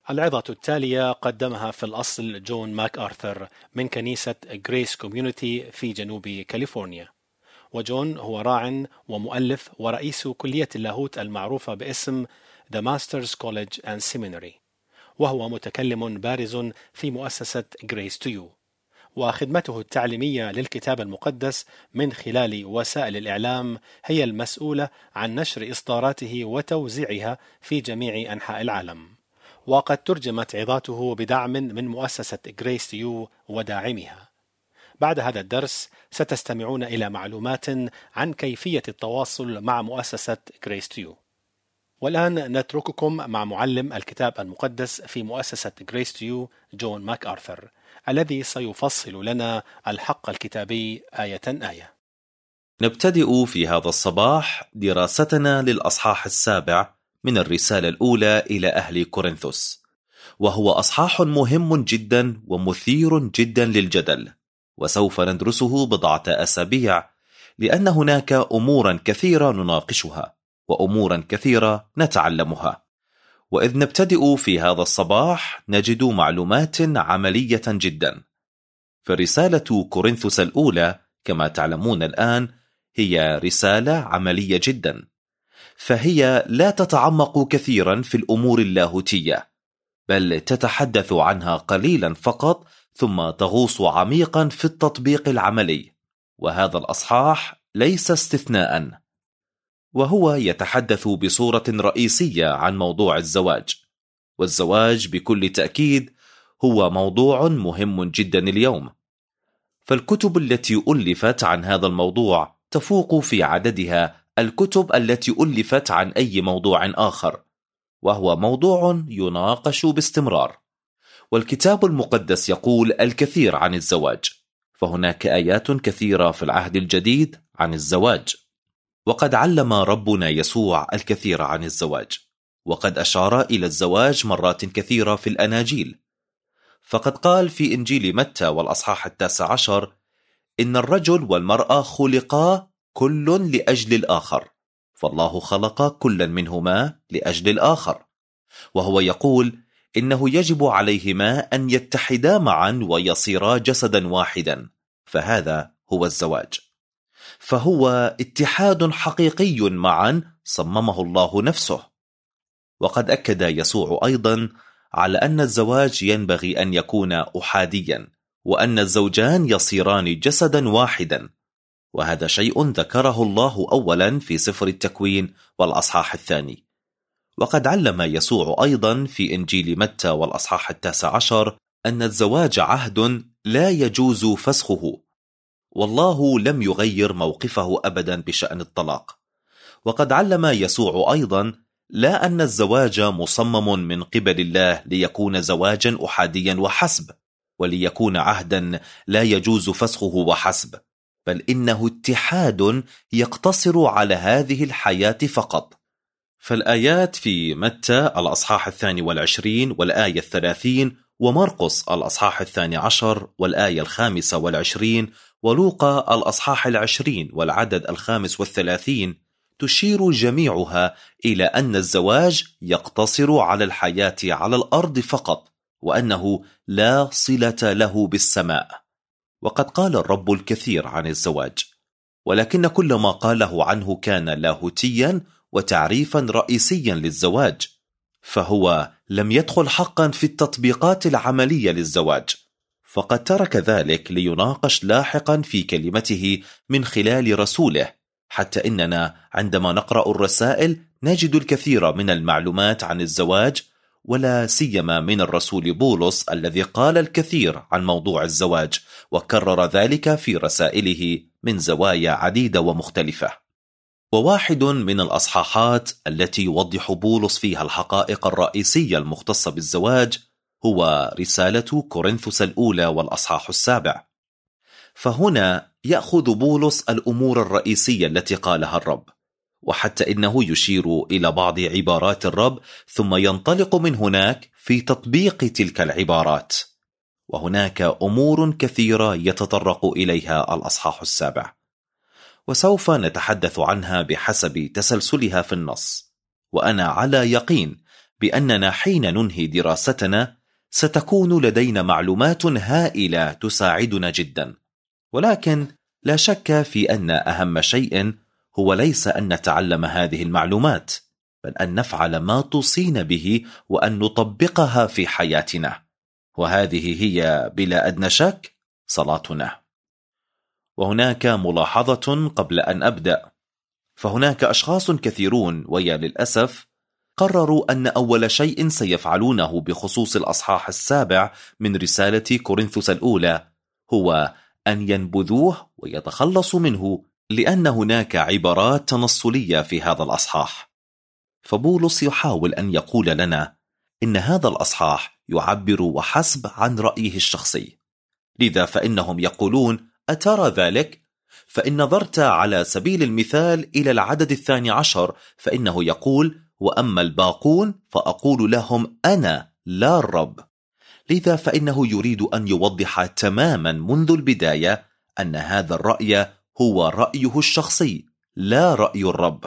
العظة التالية قدمها في الأصل جون ماك آرثر من كنيسة غريس كوميونيتي في جنوب كاليفورنيا. وجون هو راع ومؤلف ورئيس كلية اللاهوت المعروفة باسم The Masters College and Seminary، وهو متكلم بارز في مؤسسة Grace to You، وخدمته التعليمية للكتاب المقدس من خلال وسائل الإعلام هي المسؤولة عن نشر إصداراته وتوزيعها في جميع أنحاء العالم. وقد ترجمت عظاته بدعم من مؤسسة Grace to You وداعمها. بعد هذا الدرس ستستمعون إلى معلومات عن كيفية التواصل مع مؤسسة Grace to You. والآن نترككم مع معلم الكتاب المقدس في مؤسسة Grace to You جون ماك آرثر، الذي سيفصل لنا الحق الكتابي آية آية. نبتدئ في هذا الصباح دراستنا للأصحاح 7 من الرسالة الأولى إلى أهل كورنثوس، وهو أصحاح مهم جدا ومثير جدا للجدل، وسوف ندرسه بضعة أسابيع لأن هناك أمورا كثيرة نناقشها وأمورا كثيرة نتعلمها. وإذ نبتدئ في هذا الصباح نجد معلومات عملية جدا. فرسالة كورنثوس الأولى كما تعلمون الآن هي رسالة عملية جدا، فهي لا تتعمق كثيرا في الأمور اللاهوتية، بل تتحدث عنها قليلا فقط ثم تغوص عميقا في التطبيق العملي، وهذا الأصحاح ليس استثناء. وهو يتحدث بصورة رئيسية عن موضوع الزواج، والزواج بكل تأكيد هو موضوع مهم جدا اليوم. فالكتب التي ألفت عن هذا الموضوع تفوق في عددها الكتب التي ألفت عن أي موضوع آخر، وهو موضوع يناقش باستمرار. والكتاب المقدس يقول الكثير عن الزواج، فهناك آيات كثيرة في العهد الجديد عن الزواج. وقد علم ربنا يسوع الكثير عن الزواج، وقد أشار إلى الزواج مرات كثيرة في الأناجيل. فقد قال في إنجيل متى والأصحاح 19 إن الرجل والمرأة خلقا كل لأجل الآخر، فالله خلق كلا منهما لأجل الآخر. وهو يقول إنه يجب عليهما أن يتحدا معا ويصيرا جسدا واحدا، فهذا هو الزواج. فهو اتحاد حقيقي معا صممه الله نفسه. وقد أكد يسوع أيضا على أن الزواج ينبغي أن يكون أحاديا، وأن الزوجان يصيران جسدا واحدا، وهذا شيء ذكره الله أولا في سفر التكوين والأصحاح 2. وقد علم يسوع أيضا في إنجيل متى والأصحاح 19 أن الزواج عهد لا يجوز فسخه، والله لم يغير موقفه أبدا بشأن الطلاق. وقد علم يسوع أيضا لا أن الزواج مصمم من قبل الله ليكون زواجا أحاديا وحسب، وليكون عهدا لا يجوز فسخه وحسب، بل إنه اتحاد يقتصر على هذه الحياة فقط. فالآيات في متى الأصحاح 22 والآية 30، ومرقس الأصحاح 12 والآية 25، ولوقا الأصحاح 20 والعدد 35 تشير جميعها إلى أن الزواج يقتصر على الحياة على الأرض فقط، وأنه لا صلة له بالسماء. وقد قال الرب الكثير عن الزواج، ولكن كل ما قاله عنه كان لاهوتيا وتعريفا رئيسيا للزواج، فهو لم يدخل حقا في التطبيقات العملية للزواج، فقد ترك ذلك ليناقش لاحقا في كلمته من خلال رسوله. حتى إننا عندما نقرأ الرسائل نجد الكثير من المعلومات عن الزواج، ولا سيما من الرسول بولس الذي قال الكثير عن موضوع الزواج، وكرر ذلك في رسائله من زوايا عديدة ومختلفة. وواحد من الأصحاحات التي يوضح بولس فيها الحقائق الرئيسية المختصة بالزواج هو رسالة كورنثوس الأولى والأصحاح 7. فهنا يأخذ بولس الأمور الرئيسية التي قالها الرب، وحتى إنه يشير إلى بعض عبارات الرب ثم ينطلق من هناك في تطبيق تلك العبارات. وهناك أمور كثيرة يتطرق إليها الأصحاح 7، وسوف نتحدث عنها بحسب تسلسلها في النص. وأنا على يقين بأننا حين ننهي دراستنا ستكون لدينا معلومات هائلة تساعدنا جدا، ولكن لا شك في أن أهم شيء هو ليس أن نتعلم هذه المعلومات، بل أن نفعل ما توصينا به وأن نطبقها في حياتنا، وهذه هي بلا أدنى شك صلاتنا. وهناك ملاحظة قبل أن أبدأ، فهناك أشخاص كثيرون ويا للأسف قرروا أن أول شيء سيفعلونه بخصوص الأصحاح 7 من رسالة كورنثوس الأولى هو أن ينبذوه ويتخلصوا منه، لأن هناك عبارات تنصلية في هذا الأصحاح. فبولس يحاول أن يقول لنا إن هذا الأصحاح يعبر وحسب عن رأيه الشخصي، لذا فإنهم يقولون أترى ذلك؟ فإن نظرت على سبيل المثال إلى العدد 12 فإنه يقول وأما الباقون فأقول لهم أنا لا الرب. لذا فإنه يريد أن يوضح تماما منذ البداية أن هذا الرأي هو رأيه الشخصي لا رأي الرب.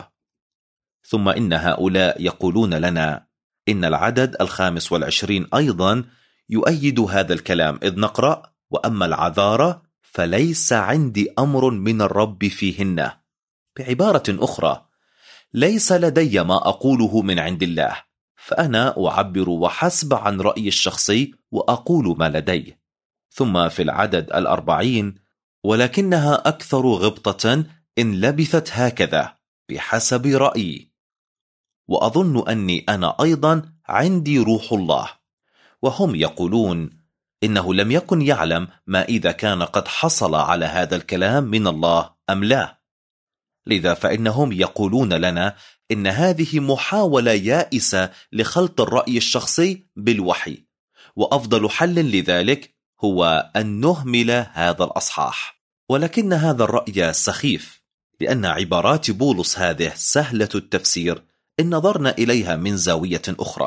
ثم إن هؤلاء يقولون لنا إن العدد 25 أيضا يؤيد هذا الكلام، إذ نقرأ وأما العذارى فليس عندي أمر من الرب فيهن. بعبارة أخرى ليس لدي ما أقوله من عند الله، فأنا أعبر وحسب عن رأيي الشخصي وأقول ما لدي. ثم في العدد 40 ولكنها أكثر غبطة إن لبثت هكذا بحسب رأيي، وأظن أني أنا أيضا عندي روح الله. وهم يقولون إنه لم يكن يعلم ما إذا كان قد حصل على هذا الكلام من الله أم لا. لذا فإنهم يقولون لنا إن هذه محاولة يائسة لخلط الرأي الشخصي بالوحي، وأفضل حل لذلك هو أن نهمل هذا الأصحاح. ولكن هذا الرأي سخيف، لأن عبارات بولس هذه سهلة التفسير إن نظرنا إليها من زاوية أخرى.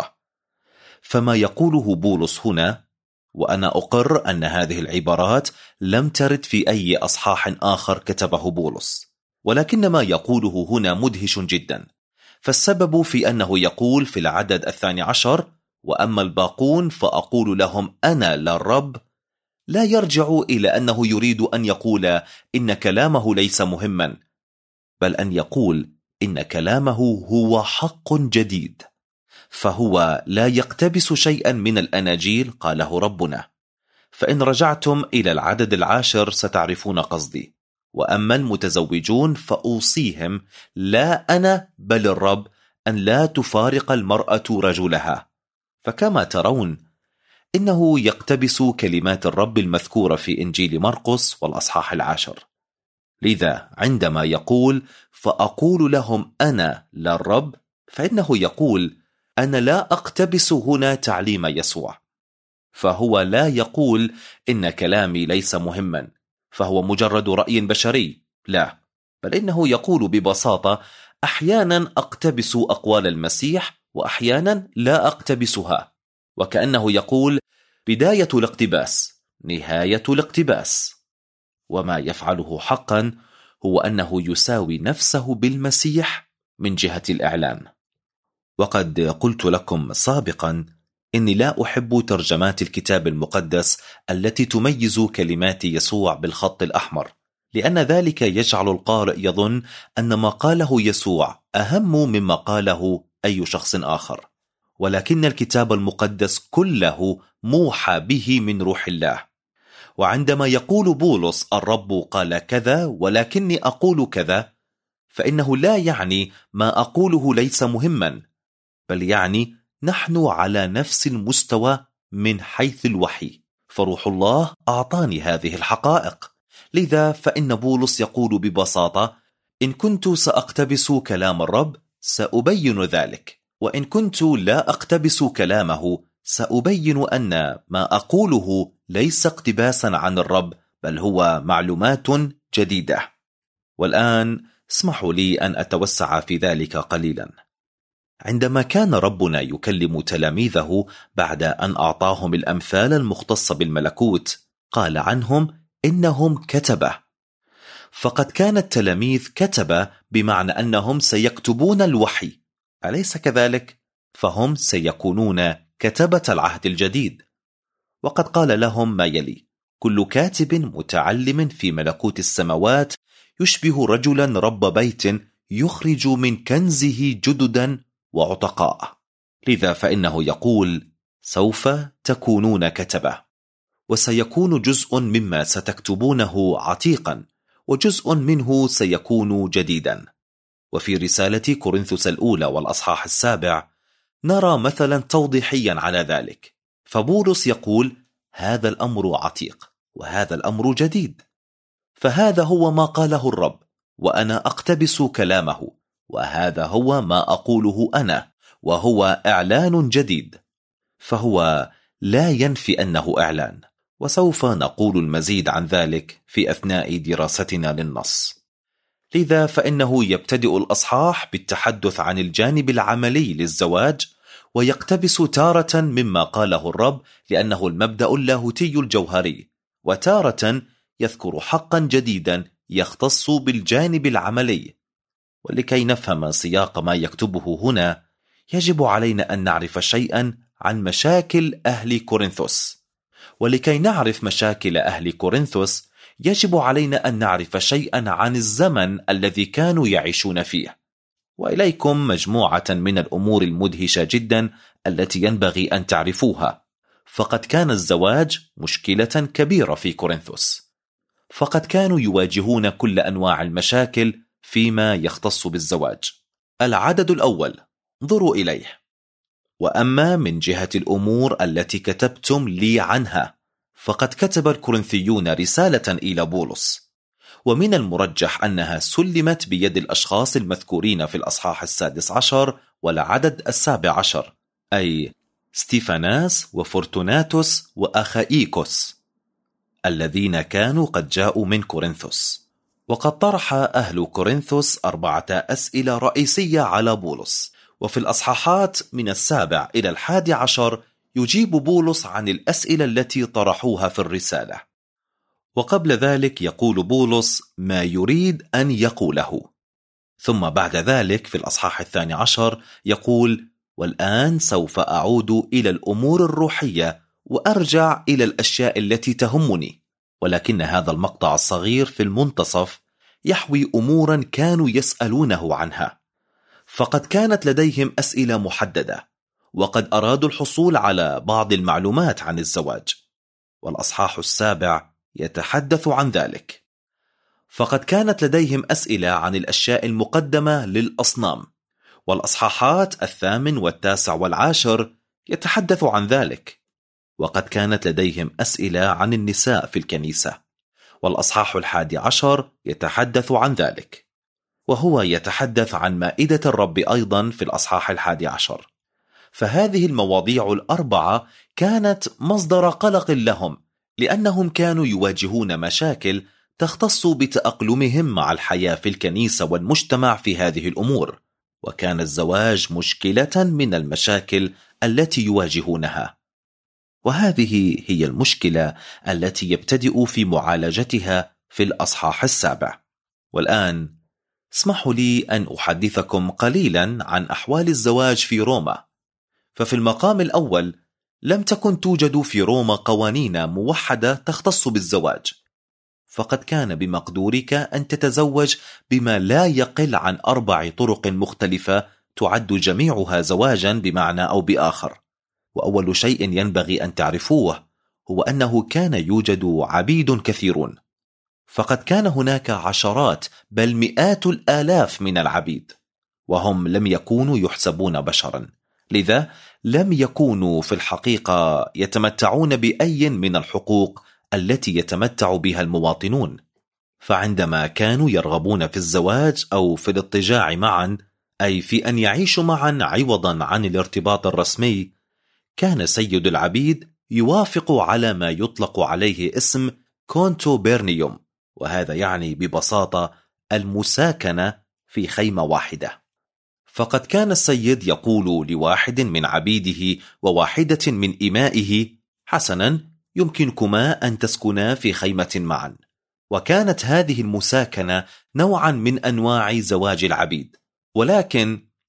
فما يقوله بولس هنا، وأنا أقر أن هذه العبارات لم ترد في أي أصحاح آخر كتبه بولس، ولكن ما يقوله هنا مدهش جدا. فالسبب في أنه يقول في العدد 12 وأما الباقون فأقول لهم أنا لا الرب، لا يرجع إلى أنه يريد أن يقول إن كلامه ليس مهما، بل أن يقول إن كلامه هو حق جديد، فهو لا يقتبس شيئا من الأناجيل قاله ربنا. فإن رجعتم إلى العدد 10 ستعرفون قصدي. وأما المتزوجون فأوصيهم لا أنا بل الرب أن لا تفارق المرأة رجلها. فكما ترون إنه يقتبس كلمات الرب المذكورة في إنجيل مرقس والأصحاح 10. لذا عندما يقول فأقول لهم أنا لا الرب، فإنه يقول أنا لا أقتبس هنا تعليم يسوع، فهو لا يقول إن كلامي ليس مهما فهو مجرد رأي بشري، لا، بل إنه يقول ببساطة أحيانا أقتبس أقوال المسيح وأحيانا لا أقتبسها، وكأنه يقول بداية الاقتباس نهاية الاقتباس. وما يفعله حقا هو أنه يساوي نفسه بالمسيح من جهة الإعلان. وقد قلت لكم سابقا إني لا أحب ترجمات الكتاب المقدس التي تميز كلمات يسوع بالخط الأحمر، لأن ذلك يجعل القارئ يظن أن ما قاله يسوع أهم مما قاله أي شخص آخر، ولكن الكتاب المقدس كله موحى به من روح الله. وعندما يقول بولس الرب قال كذا ولكني أقول كذا، فإنه لا يعني ما أقوله ليس مهما، بل يعني نحن على نفس المستوى من حيث الوحي، فروح الله أعطاني هذه الحقائق. لذا فإن بولس يقول ببساطة إن كنت سأقتبس كلام الرب سأبين ذلك، وإن كنت لا أقتبس كلامه سأبين أن ما أقوله ليس اقتباسا عن الرب، بل هو معلومات جديدة. والآن اسمحوا لي أن أتوسع في ذلك قليلا. عندما كان ربنا يكلم تلاميذه بعد أن أعطاهم الأمثال المختصة بالملكوت قال عنهم إنهم كتبة، فقد كان التلاميذ كتبة بمعنى أنهم سيكتبون الوحي، أليس كذلك؟ فهم سيكونون كتبة العهد الجديد. وقد قال لهم ما يلي: كل كاتب متعلم في ملكوت السماوات يشبه رجلا رب بيت يخرج من كنزه جددا وعتقاء. لذا فإنه يقول: سوف تكونون كتبة، وسيكون جزء مما ستكتبونه عتيقا، وجزء منه سيكون جديدا. وفي رسالة كورنثوس الأولى والأصحاح 7 نرى مثلا توضيحيا على ذلك. فبولس يقول: هذا الأمر عتيق وهذا الأمر جديد. فهذا هو ما قاله الرب، وأنا أقتبس كلامه، وهذا هو ما أقوله أنا، وهو إعلان جديد. فهو لا ينفي أنه إعلان، وسوف نقول المزيد عن ذلك في أثناء دراستنا للنص. لذا فإنه يبتدئ الأصحاح بالتحدث عن الجانب العملي للزواج، ويقتبس تارة مما قاله الرب لأنه المبدأ اللاهوتي الجوهري، وتارة يذكر حقا جديدا يختص بالجانب العملي. ولكي نفهم سياق ما يكتبه هنا، يجب علينا أن نعرف شيئا عن مشاكل أهل كورنثوس. ولكي نعرف مشاكل أهل كورنثوس يجب علينا أن نعرف شيئا عن الزمن الذي كانوا يعيشون فيه. وإليكم مجموعة من الأمور المدهشة جدا التي ينبغي أن تعرفوها. فقد كان الزواج مشكلة كبيرة في كورنثوس، فقد كانوا يواجهون كل أنواع المشاكل فيما يختص بالزواج. العدد الأول، انظروا إليه: وأما من جهة الأمور التي كتبتم لي عنها، فقد كتب الكورنثيون رسالة إلى بولس، ومن المرجح أنها سلمت بيد الأشخاص المذكورين في الأصحاح 16 والعدد 17، أي ستيفاناس وفورتوناتوس وأخائيكوس، الذين كانوا قد جاءوا من كورنثوس. وقد طرح أهل كورنثوس 4 أسئلة رئيسية على بولس، وفي الأصحاحات من 7 إلى 11 يجيب بولس عن الأسئلة التي طرحوها في الرسالة. وقبل ذلك يقول بولس ما يريد أن يقوله، ثم بعد ذلك في الأصحاح 12 يقول: والآن سوف أعود إلى الأمور الروحية وأرجع إلى الأشياء التي تهمني. ولكن هذا المقطع الصغير في المنتصف يحوي أمورا كانوا يسألونه عنها، فقد كانت لديهم أسئلة محددة، وقد أرادوا الحصول على بعض المعلومات عن الزواج. والأصحاح 7 يتحدث عن ذلك. فقد كانت لديهم أسئلة عن الأشياء المقدمة للأصنام، والأصحاحات 8 و9 و10 يتحدث عن ذلك. وقد كانت لديهم أسئلة عن النساء في الكنيسة، والأصحاح 11 يتحدث عن ذلك، وهو يتحدث عن مائدة الرب أيضا في الأصحاح 11. فهذه المواضيع ال4 كانت مصدر قلق لهم، لأنهم كانوا يواجهون مشاكل تختص بتأقلمهم مع الحياة في الكنيسة والمجتمع في هذه الأمور، وكان الزواج مشكلة من المشاكل التي يواجهونها. وهذه هي المشكلة التي يبتدئ في معالجتها في الأصحاح 7. والآن اسمحوا لي أن أحدثكم قليلا عن أحوال الزواج في روما. ففي المقام الأول لم تكن توجد في روما قوانين موحدة تختص بالزواج، فقد كان بمقدورك أن تتزوج بما لا يقل عن 4 طرق مختلفة تعد جميعها زواجا بمعنى أو بآخر. وأول شيء ينبغي أن تعرفوه هو أنه كان يوجد عبيد كثيرون، فقد كان هناك عشرات بل مئات الآلاف من العبيد، وهم لم يكونوا يحسبون بشرا، لذا لم يكونوا في الحقيقة يتمتعون بأي من الحقوق التي يتمتع بها المواطنون. فعندما كانوا يرغبون في الزواج أو في الاضطجاع معا، أي في أن يعيشوا معا عوضا عن الارتباط الرسمي، كان سيد العبيد يوافق على ما يطلق عليه اسم كونتو بيرنيوم، وهذا يعني ببساطة المساكنة في خيمة واحدة. فقد كان السيد يقول لواحد من عبيده وواحدة من إمائه: حسنا، يمكنكما أن تسكنا في خيمة معا. وكانت هذه المساكنة نوعا من أنواع زواج العبيد، ولكن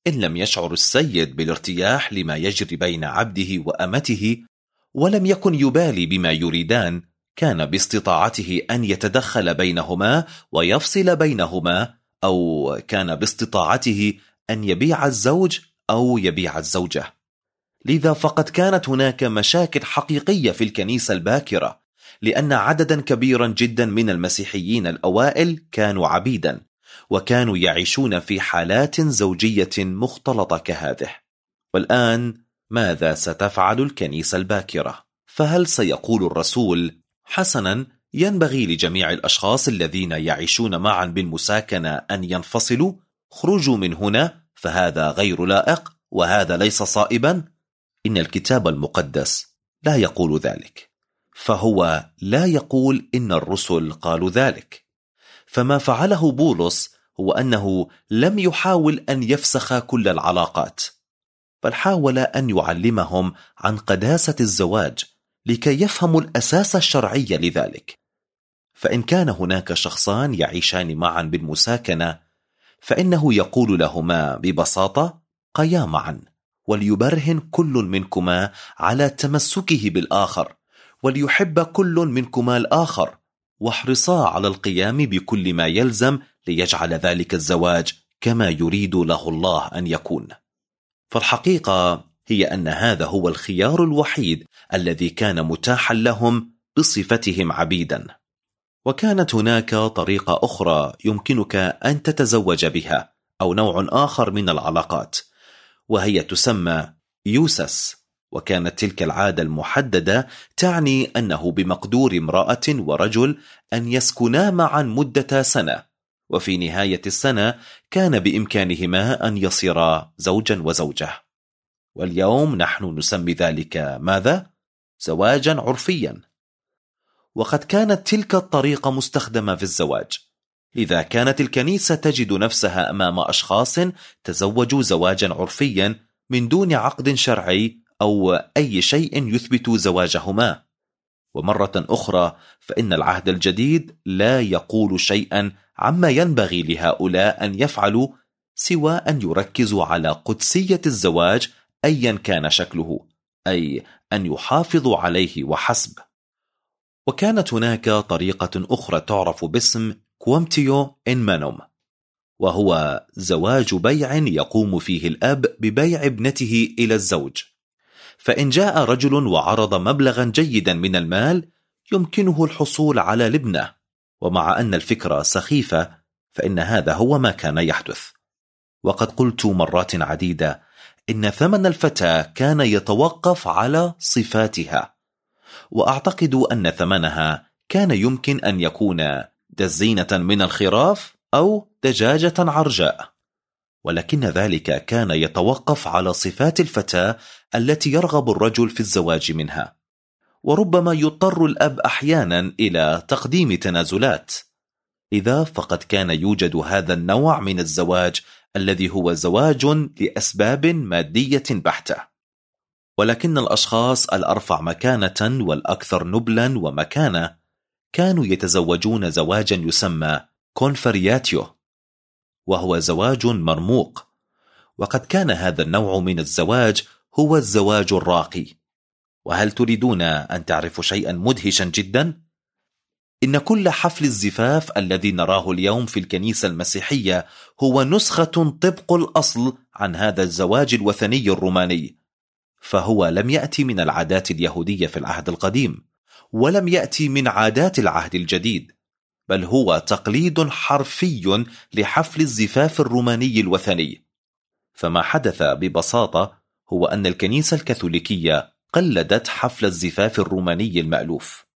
إن لم يشعر السيد بالارتياح لما يجري بين عبده وأمته ولم يكن يبالي بما يريدان، كان باستطاعته أن يتدخل بينهما ويفصل بينهما، أو كان باستطاعته أن يبيع الزوج أو يبيع الزوجة. لذا فقد كانت هناك مشاكل حقيقية في الكنيسة الباكرة، لأن عددا كبيرا جدا من المسيحيين الأوائل كانوا عبيدا، وكانوا يعيشون في حالات زوجية مختلطة كهذه. والآن ماذا ستفعل الكنيسة الباكرة؟ فهل سيقول الرسول: حسنا، ينبغي لجميع الأشخاص الذين يعيشون معا بالمساكنة أن ينفصلوا، خرجوا من هنا، فهذا غير لائق وهذا ليس صائبا؟ إن الكتاب المقدس لا يقول ذلك، فهو لا يقول إن الرسل قالوا ذلك. فما فعله بولس هو أنه لم يحاول أن يفسخ كل العلاقات، بل حاول أن يعلمهم عن قداسة الزواج لكي يفهموا الأساس الشرعي لذلك. فإن كان هناك شخصان يعيشان معا بالمساكنة، فإنه يقول لهما ببساطة: قيا معا، وليبرهن كل منكما على تمسكه بالآخر، وليحب كل منكما الآخر، واحرصا على القيام بكل ما يلزم ليجعل ذلك الزواج كما يريد له الله أن يكون. فالحقيقة هي أن هذا هو الخيار الوحيد الذي كان متاحا لهم بصفتهم عبيدا. وكانت هناك طريقة أخرى يمكنك أن تتزوج بها، أو نوع آخر من العلاقات، وهي تسمى يوسس. وكانت تلك العادة المحددة تعني أنه بمقدور امرأة ورجل أن يسكنا معا مدة سنة، وفي نهاية السنة كان بإمكانهما أن يصيرا زوجا وزوجة. واليوم نحن نسمي ذلك ماذا؟ زواجا عرفيا. وقد كانت تلك الطريقة مستخدمة في الزواج، لذا كانت الكنيسة تجد نفسها أمام أشخاص تزوجوا زواجا عرفيا من دون عقد شرعي أو أي شيء يثبت زواجهما. ومرة أخرى فإن العهد الجديد لا يقول شيئا عما ينبغي لهؤلاء أن يفعلوا سوى أن يركزوا على قدسية الزواج أيا كان شكله، أي أن يحافظوا عليه وحسب. وكانت هناك طريقة أخرى تعرف باسم كوامتيو إن مانوم، وهو زواج بيع يقوم فيه الأب ببيع ابنته إلى الزوج. فإن جاء رجل وعرض مبلغا جيدا من المال يمكنه الحصول على الابنة، ومع أن الفكرة سخيفة فإن هذا هو ما كان يحدث. وقد قلت مرات عديدة إن ثمن الفتاة كان يتوقف على صفاتها، وأعتقد أن ثمنها كان يمكن أن يكون دزينة من الخراف أو دجاجة عرجاء، ولكن ذلك كان يتوقف على صفات الفتاة التي يرغب الرجل في الزواج منها. وربما يضطر الأب أحيانا إلى تقديم تنازلات. إذا فقد كان يوجد هذا النوع من الزواج الذي هو زواج لأسباب مادية بحتة. ولكن الأشخاص الأرفع مكانة والأكثر نبلا ومكانة كانوا يتزوجون زواجا يسمى كونفرياتيو، وهو زواج مرموق. وقد كان هذا النوع من الزواج هو الزواج الراقي. وهل تريدون أن تعرفوا شيئا مدهشا جدا؟ إن كل حفل الزفاف الذي نراه اليوم في الكنيسة المسيحية هو نسخة طبق الأصل عن هذا الزواج الوثني الروماني، فهو لم يأتي من العادات اليهودية في العهد القديم، ولم يأتي من عادات العهد الجديد، بل هو تقليد حرفي لحفل الزفاف الروماني الوثني. فما حدث ببساطة هو أن الكنيسة الكاثوليكية قلدت حفل الزفاف الروماني المألوف،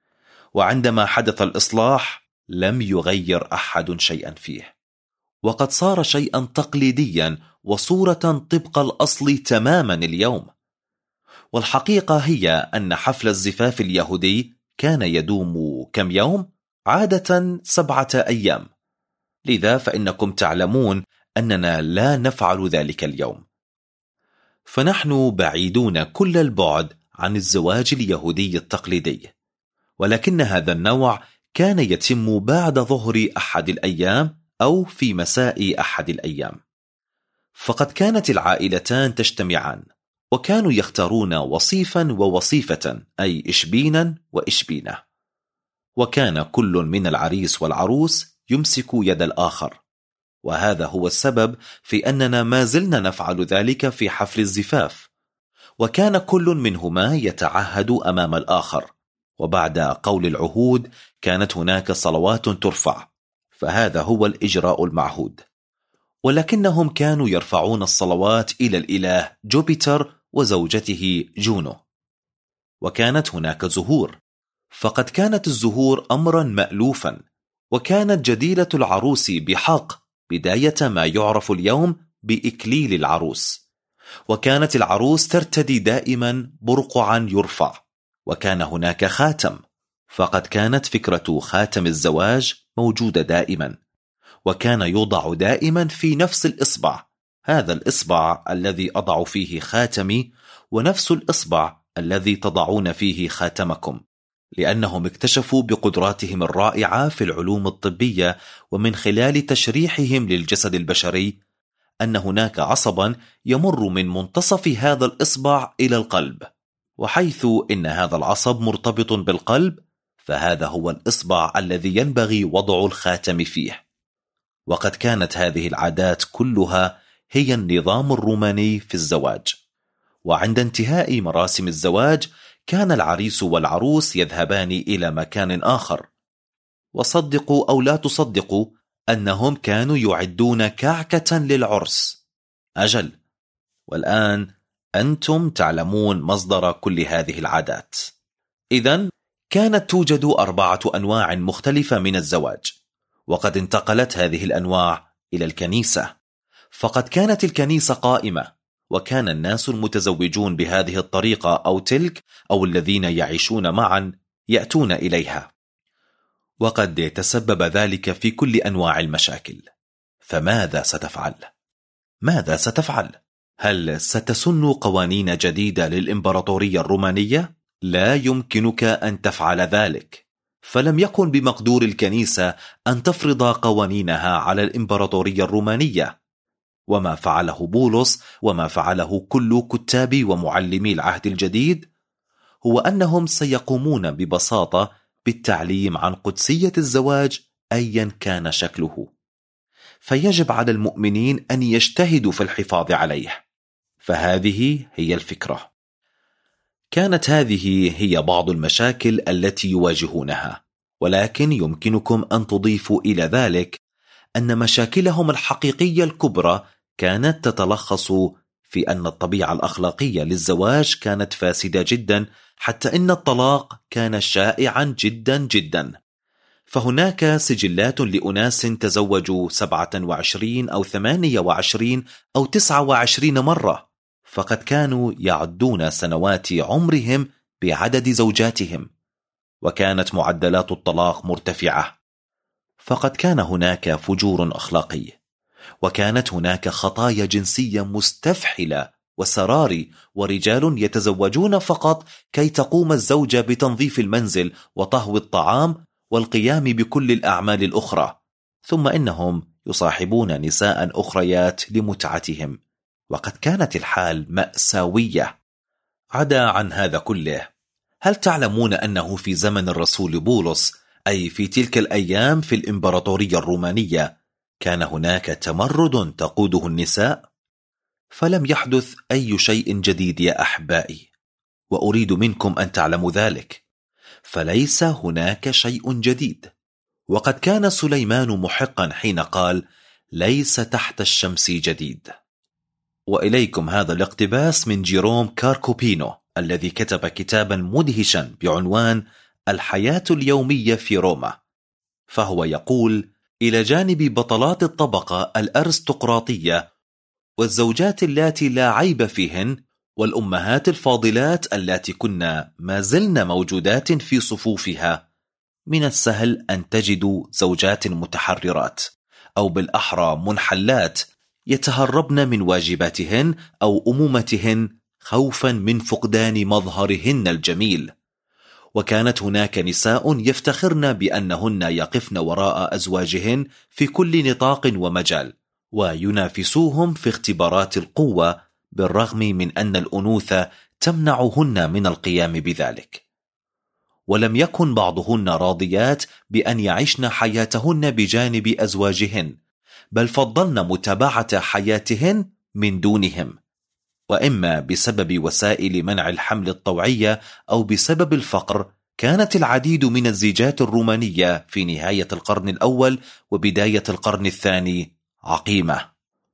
وعندما حدث الإصلاح لم يغير أحد شيئا فيه، وقد صار شيئا تقليديا وصورة طبق الأصل تماما اليوم. والحقيقة هي أن حفل الزفاف اليهودي كان يدوم كم يوم؟ عادة 7 أيام. لذا فإنكم تعلمون أننا لا نفعل ذلك اليوم. فنحن بعيدون كل البعد عن الزواج اليهودي التقليدي، ولكن هذا النوع كان يتم بعد ظهر أحد الأيام أو في مساء أحد الأيام. فقد كانت العائلتان تجتمعان، وكانوا يختارون وصيفا ووصيفة، أي إشبينا وإشبينة، وكان كل من العريس والعروس يمسك يد الآخر. وهذا هو السبب في أننا ما زلنا نفعل ذلك في حفل الزفاف. وكان كل منهما يتعهد أمام الآخر، وبعد قول العهود كانت هناك صلوات ترفع، فهذا هو الإجراء المعهود. ولكنهم كانوا يرفعون الصلوات إلى الإله جوبيتر وزوجته جونو. وكانت هناك زهور، فقد كانت الزهور أمرا مألوفا، وكانت جديلة العروس بحق بداية ما يعرف اليوم بإكليل العروس. وكانت العروس ترتدي دائما برقعا يرفع، وكان هناك خاتم، فقد كانت فكرة خاتم الزواج موجودة دائما، وكان يوضع دائما في نفس الإصبع، هذا الإصبع الذي أضع فيه خاتمي ونفس الإصبع الذي تضعون فيه خاتمكم، لأنهم اكتشفوا بقدراتهم الرائعة في العلوم الطبية ومن خلال تشريحهم للجسد البشري أن هناك عصبا يمر من منتصف هذا الإصبع إلى القلب، وحيث إن هذا العصب مرتبط بالقلب فهذا هو الإصبع الذي ينبغي وضع الخاتم فيه. وقد كانت هذه العادات كلها هي النظام الروماني في الزواج. وعند انتهاء مراسم الزواج كان العريس والعروس يذهبان إلى مكان آخر، وصدقوا أو لا تصدقوا أنهم كانوا يعدون كعكة للعرس. أجل، والآن أنتم تعلمون مصدر كل هذه العادات. إذن كانت توجد 4 أنواع مختلفة من الزواج، وقد انتقلت هذه الأنواع إلى الكنيسة، فقد كانت الكنيسة قائمة، وكان الناس المتزوجون بهذه الطريقة أو تلك أو الذين يعيشون معا يأتون إليها، وقد تسبب ذلك في كل أنواع المشاكل. فماذا ستفعل؟ ماذا ستفعل؟ هل ستسن قوانين جديدة للإمبراطورية الرومانية؟ لا يمكنك أن تفعل ذلك، فلم يكن بمقدور الكنيسة أن تفرض قوانينها على الإمبراطورية الرومانية. وما فعله بولس وما فعله كل كتاب ومعلمي العهد الجديد هو أنهم سيقومون ببساطة بالتعليم عن قدسية الزواج أيا كان شكله، فيجب على المؤمنين أن يجتهدوا في الحفاظ عليه. فهذه هي الفكرة. كانت هذه هي بعض المشاكل التي يواجهونها، ولكن يمكنكم أن تضيفوا إلى ذلك أن مشاكلهم الحقيقية الكبرى كانت تتلخص في أن الطبيعة الأخلاقية للزواج كانت فاسدة جدا، حتى إن الطلاق كان شائعا جدا جدا. فهناك سجلات لأناس تزوجوا 27 أو 28 أو 29 مرة، فقد كانوا يعدون سنوات عمرهم بعدد زوجاتهم، وكانت معدلات الطلاق مرتفعة. فقد كان هناك فجور أخلاقي، وكانت هناك خطايا جنسية مستفحلة وسراري، ورجال يتزوجون فقط كي تقوم الزوجة بتنظيف المنزل وطهو الطعام والقيام بكل الأعمال الأخرى، ثم إنهم يصاحبون نساء أخريات لمتعتهم، وقد كانت الحال مأساوية. عدا عن هذا كله، هل تعلمون أنه في زمن الرسول بولس، أي في تلك الأيام في الإمبراطورية الرومانية، كان هناك تمرد تقوده النساء؟ فلم يحدث أي شيء جديد يا أحبائي، وأريد منكم أن تعلموا ذلك، فليس هناك شيء جديد. وقد كان سليمان محقا حين قال: ليس تحت الشمس جديد. وإليكم هذا الاقتباس من جيروم كاركوبينو الذي كتب كتابا مدهشا بعنوان الحياة اليومية في روما، فهو يقول: إلى جانب بطلات الطبقة الأرستقراطية والزوجات اللاتي لا عيب فيهن والأمهات الفاضلات اللاتي كنا ما زلن موجودات في صفوفها، من السهل أن تجدوا زوجات متحررات، أو بالأحرى منحلات، يتهربن من واجباتهن أو أمومتهن خوفا من فقدان مظهرهن الجميل. وكانت هناك نساء يفتخرن بأنهن يقفن وراء أزواجهن في كل نطاق ومجال، وينافسوهم في اختبارات القوة، بالرغم من أن الأنوثة تمنعهن من القيام بذلك. ولم يكن بعضهن راضيات بأن يعيشن حياتهن بجانب أزواجهن، بل فضلن متابعة حياتهن من دونهم، وإما بسبب وسائل منع الحمل الطوعية أو بسبب الفقر. كانت العديد من الزيجات الرومانية في نهاية القرن الأول وبداية القرن الثاني عقيمة،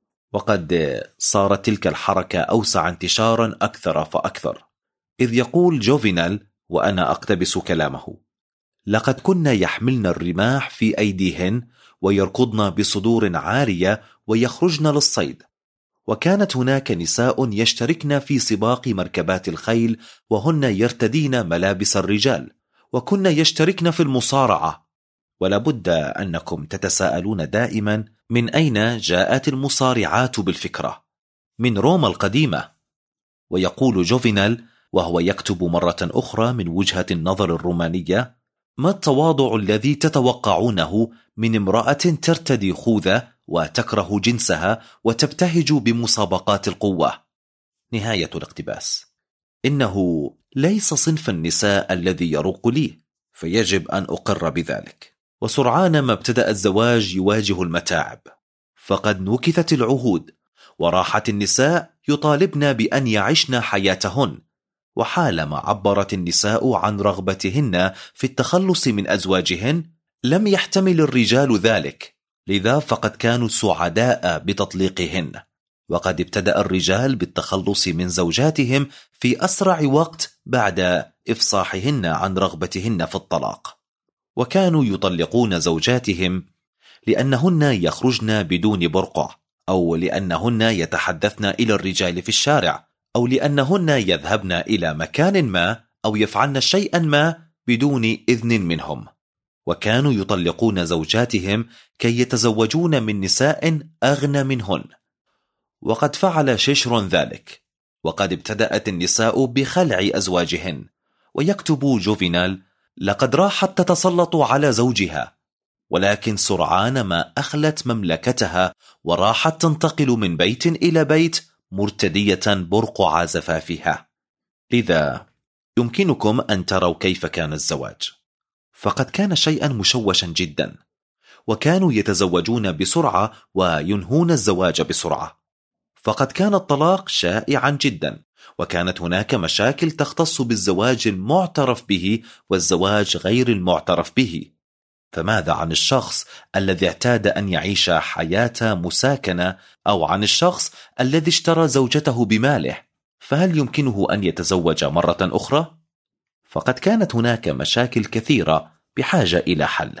وقد صارت تلك الحركة أوسع انتشارا أكثر فأكثر. إذ يقول جوفينال، وأنا أقتبس كلامه: لقد كنا يحملن الرماح في أيديهن ويركضن بصدور عارية ويخرجن للصيد، وكانت هناك نساء يشتركن في سباق مركبات الخيل وهن يرتدين ملابس الرجال، وكن يشتركن في المصارعة. ولابد أنكم تتساءلون دائما من أين جاءت المصارعات بالفكرة؟ من روما القديمة. ويقول جوفينال وهو يكتب مرة أخرى من وجهة النظر الرومانية: ما التواضع الذي تتوقعونه من امرأة ترتدي خوذة وتكره جنسها وتبتهج بمسابقات القوة؟ نهاية الاقتباس. إنه ليس صنف النساء الذي يروق لي، فيجب أن أقر بذلك. وسرعان ما ابتدأ الزواج يواجه المتاعب، فقد نكثت العهود وراحت النساء يطالبن بأن يعيشن حياتهن. وحالما عبرت النساء عن رغبتهن في التخلص من أزواجهن لم يحتمل الرجال ذلك، لذا فقد كانوا سعداء بتطليقهن. وقد ابتدأ الرجال بالتخلص من زوجاتهم في أسرع وقت بعد إفصاحهن عن رغبتهن في الطلاق، وكانوا يطلقون زوجاتهم لأنهن يخرجن بدون برقع، أو لأنهن يتحدثن إلى الرجال في الشارع، أو لأنهن يذهبن إلى مكان ما أو يفعلن شيئا ما بدون إذن منهم. وكانوا يطلقون زوجاتهم كي يتزوجون من نساء أغنى منهن، وقد فعل شيشرون ذلك. وقد ابتدأت النساء بخلع أزواجهن. ويكتب جوفينال: لقد راحت تتسلط على زوجها، ولكن سرعان ما أخلت مملكتها وراحت تنتقل من بيت إلى بيت مرتدية برقع زفافها. لذا يمكنكم أن تروا كيف كان الزواج، فقد كان شيئا مشوشا جدا، وكانوا يتزوجون بسرعة وينهون الزواج بسرعة. فقد كان الطلاق شائعا جدا، وكانت هناك مشاكل تختص بالزواج المعترف به والزواج غير المعترف به. فماذا عن الشخص الذي اعتاد أن يعيش حياة مساكنة، أو عن الشخص الذي اشترى زوجته بماله؟ فهل يمكنه أن يتزوج مرة أخرى؟ فقد كانت هناك مشاكل كثيرة بحاجة إلى حل.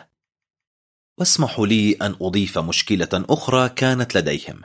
واسمحوا لي أن أضيف مشكلة أخرى كانت لديهم.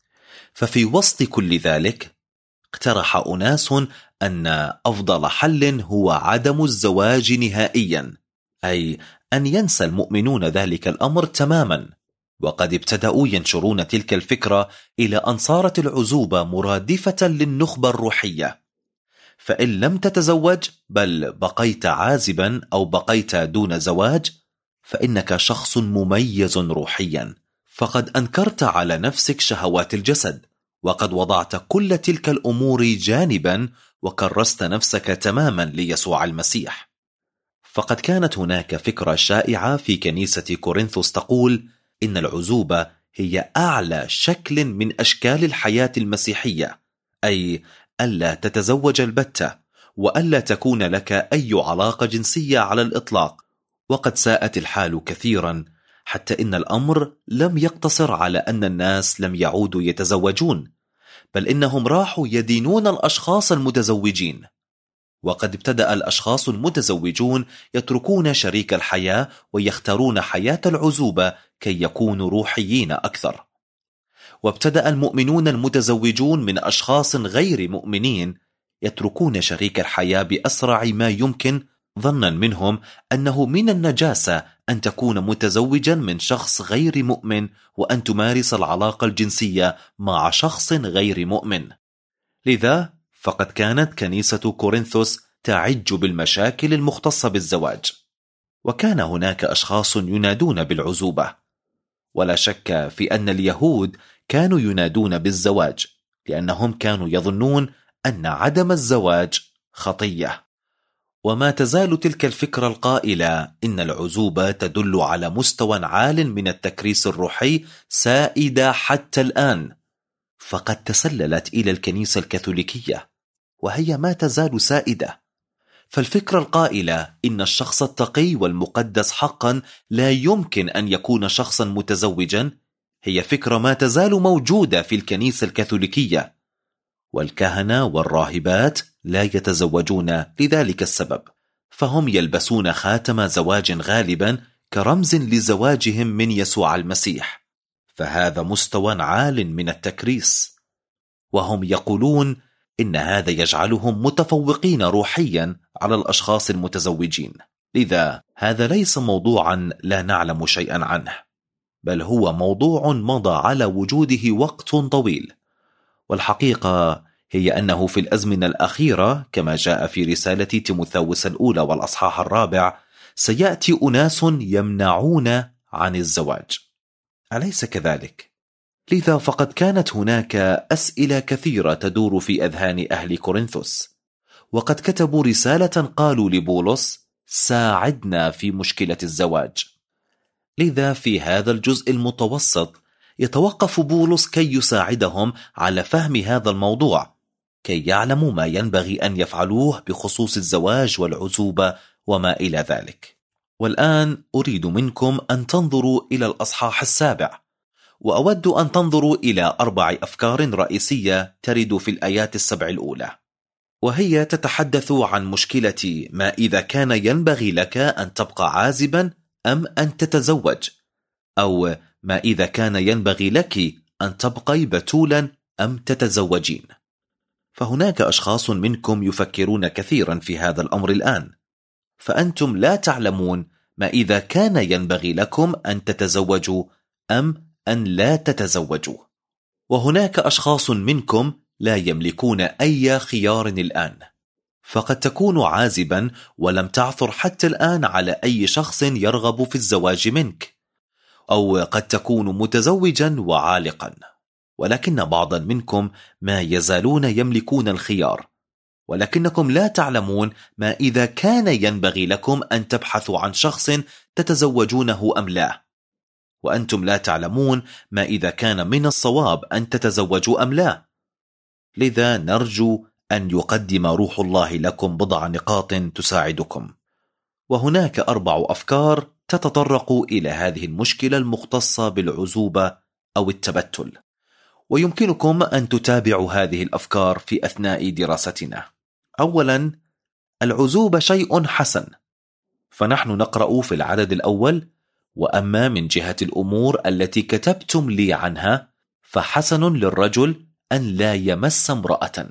ففي وسط كل ذلك اقترح أناس أن أفضل حل هو عدم الزواج نهائيا، أي أن ينسى المؤمنون ذلك الأمر تماما. وقد ابتدأوا ينشرون تلك الفكرة إلى أن صارت العزوبة مرادفة للنخبة الروحية. فإن لم تتزوج بل بقيت عازبا أو بقيت دون زواج فإنك شخص مميز روحيا، فقد أنكرت على نفسك شهوات الجسد، وقد وضعت كل تلك الأمور جانبا وكرست نفسك تماما ليسوع المسيح. فقد كانت هناك فكرة شائعة في كنيسة كورنثوس تقول إن العزوبة هي أعلى شكل من أشكال الحياة المسيحية، أي ألا تتزوج البتة وألا تكون لك أي علاقة جنسية على الإطلاق. وقد ساءت الحال كثيرا، حتى إن الأمر لم يقتصر على أن الناس لم يعودوا يتزوجون، بل إنهم راحوا يدينون الأشخاص المتزوجين. وقد ابتدأ الأشخاص المتزوجون يتركون شريك الحياة ويختارون حياة العزوبة كي يكونوا روحيين أكثر. وابتدأ المؤمنون المتزوجون من أشخاص غير مؤمنين يتركون شريك الحياة بأسرع ما يمكن، ظنا منهم أنه من النجاسة أن تكون متزوجا من شخص غير مؤمن وأن تمارس العلاقة الجنسية مع شخص غير مؤمن. لذا فقد كانت كنيسة كورنثوس تعج بالمشاكل المختصة بالزواج، وكان هناك أشخاص ينادون بالعزوبة. ولا شك في أن اليهود كانوا ينادون بالزواج، لأنهم كانوا يظنون أن عدم الزواج خطية. وما تزال تلك الفكرة القائلة إن العزوبة تدل على مستوى عال من التكريس الروحي سائدة حتى الآن، فقد تسللت إلى الكنيسة الكاثوليكية وهي ما تزال سائدة. فالفكرة القائلة إن الشخص التقي والمقدس حقا لا يمكن أن يكون شخصا متزوجا هي فكرة ما تزال موجودة في الكنيسة الكاثوليكية، والكهنة والراهبات لا يتزوجون لذلك السبب، فهم يلبسون خاتم زواج غالبا كرمز لزواجهم من يسوع المسيح، فهذا مستوى عال من التكريس، وهم يقولون إن هذا يجعلهم متفوقين روحيا على الأشخاص المتزوجين. لذا هذا ليس موضوعا لا نعلم شيئا عنه، بل هو موضوع مضى على وجوده وقت طويل. والحقيقة هي أنه في الأزمنة الأخيرة كما جاء في رسالة تيموثاوس الأولى والأصحاح 4 سيأتي أناس يمنعون عن الزواج، أليس كذلك؟ لذا فقد كانت هناك أسئلة كثيرة تدور في أذهان أهل كورنثوس، وقد كتبوا رسالة قالوا لبولس ساعدنا في مشكلة الزواج. لذا في هذا الجزء المتوسط يتوقف بولس كي يساعدهم على فهم هذا الموضوع، كي يعلموا ما ينبغي أن يفعلوه بخصوص الزواج والعزوبة وما إلى ذلك. والآن أريد منكم أن تنظروا إلى الأصحاح 7، وأود أن تنظروا إلى 4 أفكار رئيسية ترد في الآيات 7 الأولى، وهي تتحدث عن مشكلة ما إذا كان ينبغي لك أن تبقى عازبا أم أن تتزوج، أو ما إذا كان ينبغي لك أن تبقي بتولا أم تتزوجين. فهناك أشخاص منكم يفكرون كثيرا في هذا الأمر الآن، فأنتم لا تعلمون ما إذا كان ينبغي لكم أن تتزوجوا أم أن لا تتزوجوا. وهناك أشخاص منكم لا يملكون أي خيار الآن، فقد تكون عازبا ولم تعثر حتى الآن على أي شخص يرغب في الزواج منك، أو قد تكون متزوجا وعالقا، ولكن بعضا منكم ما يزالون يملكون الخيار، ولكنكم لا تعلمون ما إذا كان ينبغي لكم أن تبحثوا عن شخص تتزوجونه أم لا، وأنتم لا تعلمون ما إذا كان من الصواب أن تتزوجوا أم لا. لذا نرجو أن يقدم روح الله لكم بضع نقاط تساعدكم. وهناك 4 أفكار تتطرق إلى هذه المشكلة المختصة بالعزوبة أو التبتل، ويمكنكم أن تتابعوا هذه الأفكار في أثناء دراستنا. أولا، العزوبة شيء حسن، فنحن نقرأ في العدد الأول: وأما من جهة الأمور التي كتبتم لي عنها فحسن للرجل أن لا يمس امرأة.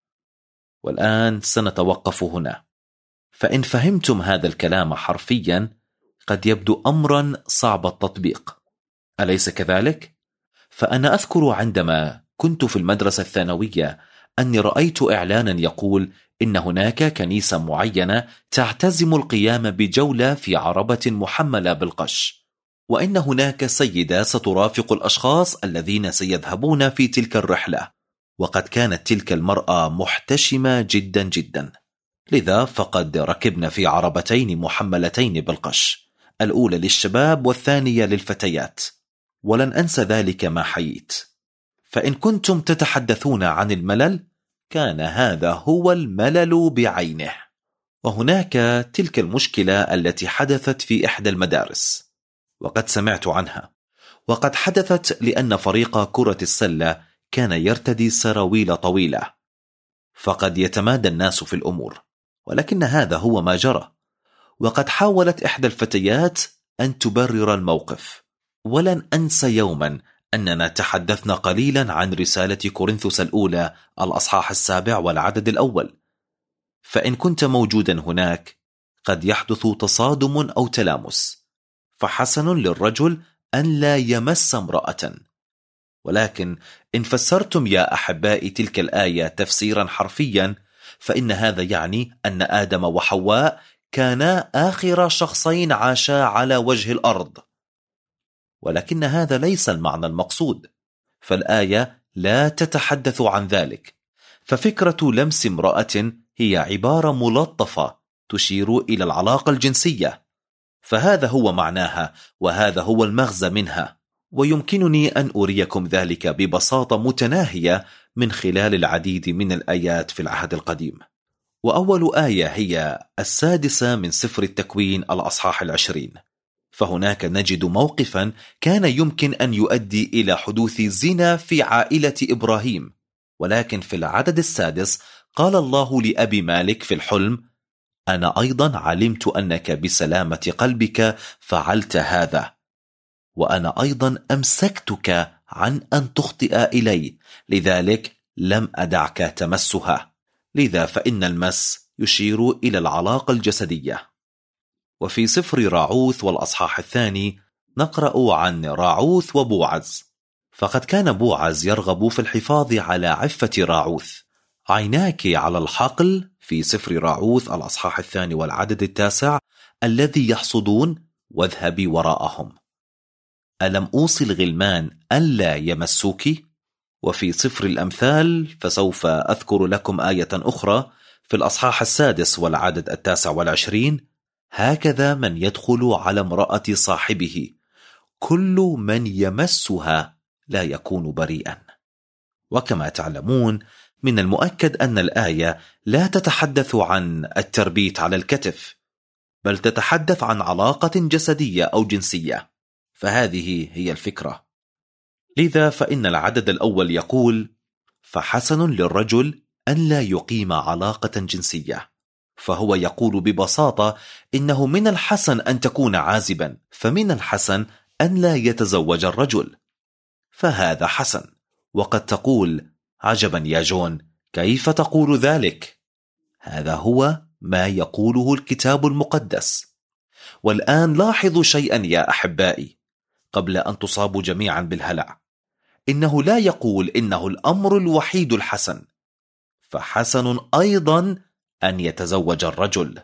والآن سنتوقف هنا، فإن فهمتم هذا الكلام حرفيا قد يبدو أمرا صعب التطبيق، أليس كذلك؟ فأنا أذكر عندما كنت في المدرسة الثانوية أني رأيت إعلانا يقول إن هناك كنيسة معينة تعتزم القيام بجولة في عربة محملة بالقش، وإن هناك سيدة سترافق الأشخاص الذين سيذهبون في تلك الرحلة، وقد كانت تلك المرأة محتشمة جدا جدا. لذا فقد ركبنا في عربتين محملتين بالقش، الأولى للشباب والثانية للفتيات، ولن أنسى ذلك ما حييت. فإن كنتم تتحدثون عن الملل، كان هذا هو الملل بعينه. وهناك تلك المشكلة التي حدثت في إحدى المدارس، وقد سمعت عنها، وقد حدثت لأن فريق كرة السلة كان يرتدي سراويل طويلة، فقد يتمادى الناس في الأمور، ولكن هذا هو ما جرى. وقد حاولت إحدى الفتيات أن تبرر الموقف، ولن أنسى يوما أننا تحدثنا قليلا عن رسالة كورنثوس الأولى الأصحاح 7 والعدد الأول. فإن كنت موجودا هناك قد يحدث تصادم أو تلامس، فحسن للرجل أن لا يمس امرأة. ولكن إن فسرتم يا أحبائي تلك الآية تفسيرا حرفيا، فإن هذا يعني أن آدم وحواء كانا آخر شخصين عاشا على وجه الأرض، ولكن هذا ليس المعنى المقصود. فالآية لا تتحدث عن ذلك. ففكرة لمس امرأة هي عبارة ملطفة تشير إلى العلاقة الجنسية، فهذا هو معناها وهذا هو المغزى منها، ويمكنني أن أريكم ذلك ببساطة متناهية من خلال العديد من الآيات في العهد القديم. وأول آية هي 6 من سفر التكوين الأصحاح 20. فهناك نجد موقفا كان يمكن أن يؤدي إلى حدوث زنا في عائلة إبراهيم، ولكن في العدد 6 قال الله لأبي مالك في الحلم: أنا أيضا علمت أنك بسلامة قلبك فعلت هذا، وأنا أيضا أمسكتك عن أن تخطئ إلي، لذلك لم أدعك تمسها. لذا فإن المس يشير إلى العلاقة الجسدية. وفي سفر راعوث والأصحاح 2 نقرأ عن راعوث وبوعز. فقد كان بوعز يرغب في الحفاظ على عفة راعوث. عيناك على الحقل في سفر راعوث الأصحاح 2 والعدد 9 الذي يحصدون واذهبي وراءهم. ألم أوصي الغلمان ألا يمسوك؟ وفي سفر الأمثال فسوف أذكر لكم آية أخرى في الأصحاح 6 والعدد 29: هكذا من يدخل على امرأة صاحبه، كل من يمسها لا يكون بريئا. وكما تعلمون من المؤكد أن الآية لا تتحدث عن التربيت على الكتف، بل تتحدث عن علاقة جسدية أو جنسية، فهذه هي الفكرة. لذا فإن العدد الأول يقول: فحسن للرجل أن لا يقيم علاقة جنسية. فهو يقول ببساطة إنه من الحسن أن تكون عازبا، فمن الحسن أن لا يتزوج الرجل، فهذا حسن. وقد تقول: عجبا يا جون، كيف تقول ذلك؟ هذا هو ما يقوله الكتاب المقدس. والآن لاحظوا شيئا يا أحبائي قبل أن تصابوا جميعا بالهلع. إنه لا يقول إنه الأمر الوحيد الحسن، فحسن أيضا أن يتزوج الرجل،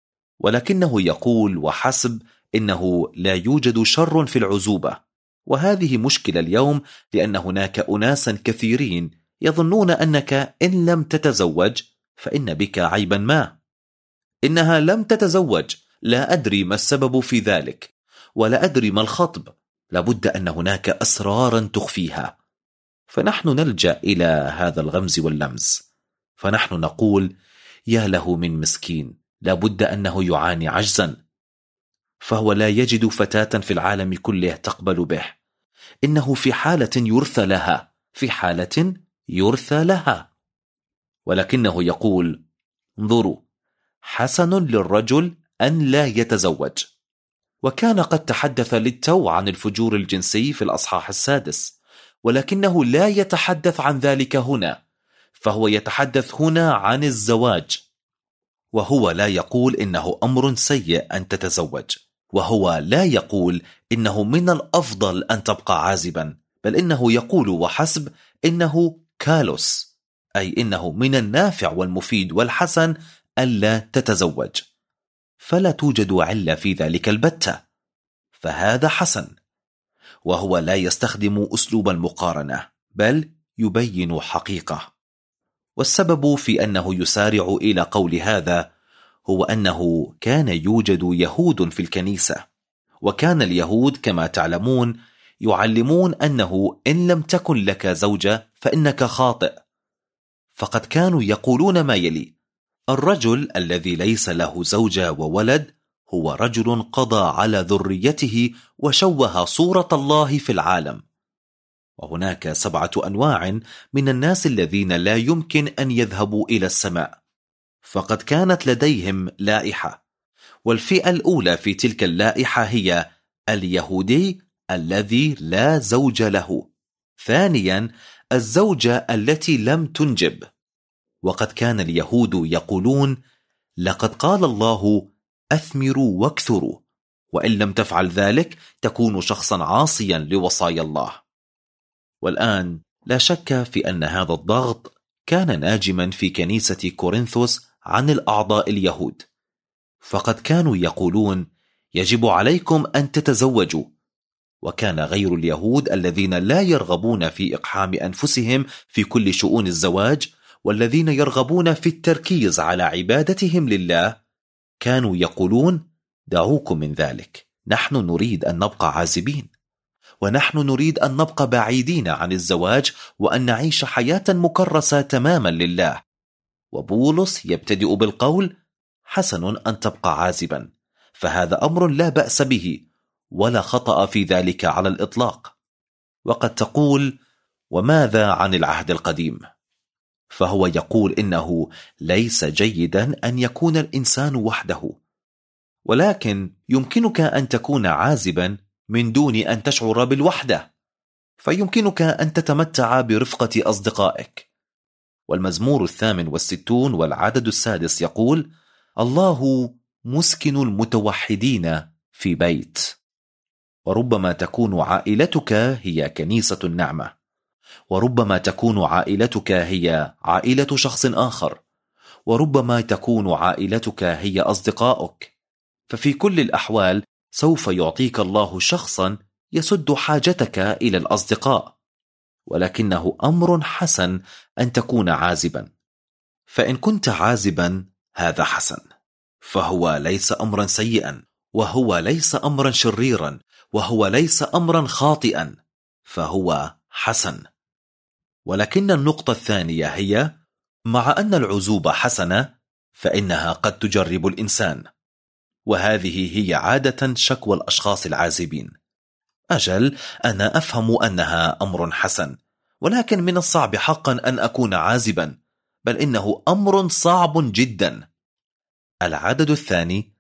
ولكنه يقول وحسب إنه لا يوجد شر في العزوبة. وهذه مشكلة اليوم، لأن هناك أناسا كثيرين يظنون أنك إن لم تتزوج فإن بك عيبا ما. إنها لم تتزوج، لا أدري ما السبب في ذلك، ولا أدري ما الخطب، لابد أن هناك أسرارا تخفيها. فنحن نلجأ إلى هذا الغمز واللمس، فنحن نقول: يا له من مسكين، لابد أنه يعاني عجزا، فهو لا يجد فتاة في العالم كله تقبل به. إنه في حالة يرثى لها، في حالة يرثى لها. ولكنه يقول: انظروا، حسن للرجل أن لا يتزوج. وكان قد تحدث للتو عن الفجور الجنسي في الأصحاح 6، ولكنه لا يتحدث عن ذلك هنا، فهو يتحدث هنا عن الزواج. وهو لا يقول إنه أمر سيء أن تتزوج، وهو لا يقول إنه من الأفضل أن تبقى عازبا، بل إنه يقول وحسب إنه كالوس، أي إنه من النافع والمفيد والحسن ألا تتزوج، فلا توجد علة في ذلك البتة، فهذا حسن. وهو لا يستخدم أسلوب المقارنة، بل يبين حقيقة. والسبب في أنه يسارع إلى قول هذا هو أنه كان يوجد يهود في الكنيسة، وكان اليهود كما تعلمون يعلمون أنه إن لم تكن لك زوجة فإنك خاطئ. فقد كانوا يقولون ما يلي: الرجل الذي ليس له زوجة وولد هو رجل قضى على ذريته وشوه صورة الله في العالم. وهناك 7 أنواع من الناس الذين لا يمكن أن يذهبوا إلى السماء، فقد كانت لديهم لائحة، والفئة الأولى في تلك اللائحة هي اليهودي الذي لا زوج له. ثانيا، الزوجة التي لم تنجب. وقد كان اليهود يقولون: لقد قال الله أثمروا واكثروا، وإن لم تفعل ذلك تكون شخصا عاصيا لوصايا الله. والآن لا شك في أن هذا الضغط كان ناجما في كنيسة كورنثوس عن الأعضاء اليهود، فقد كانوا يقولون: يجب عليكم أن تتزوجوا، وكان غير اليهود الذين لا يرغبون في إقحام أنفسهم في كل شؤون الزواج والذين يرغبون في التركيز على عبادتهم لله كانوا يقولون: دعوكم من ذلك، نحن نريد أن نبقى عازبين، ونحن نريد أن نبقى بعيدين عن الزواج وأن نعيش حياة مكرسة تماما لله. وبولس يبتدئ بالقول: حسن أن تبقى عازبا، فهذا أمر لا بأس به ولا خطأ في ذلك على الإطلاق. وقد تقول: وماذا عن العهد القديم؟ فهو يقول إنه ليس جيدا أن يكون الإنسان وحده، ولكن يمكنك أن تكون عازبا من دون أن تشعر بالوحدة، فيمكنك أن تتمتع برفقة أصدقائك. والمزمور 68 والعدد 6 يقول: الله مسكن المتوحدين في بيت. وربما تكون عائلتك هي كنيسة النعمة، وربما تكون عائلتك هي عائلة شخص آخر، وربما تكون عائلتك هي أصدقائك. ففي كل الأحوال سوف يعطيك الله شخصا يسد حاجتك إلى الأصدقاء، ولكنه أمر حسن أن تكون عازبا. فإن كنت عازبا هذا حسن، فهو ليس أمرا سيئا، وهو ليس أمرا شريرا، وهو ليس أمرا خاطئا، فهو حسن. ولكن النقطة الثانية هي: مع أن العزوبة حسنة فإنها قد تجرب الإنسان، وهذه هي عادة شكوى الأشخاص العازبين. أجل، أنا أفهم أنها أمر حسن، ولكن من الصعب حقا أن أكون عازبا، بل إنه أمر صعب جدا. العدد الثاني: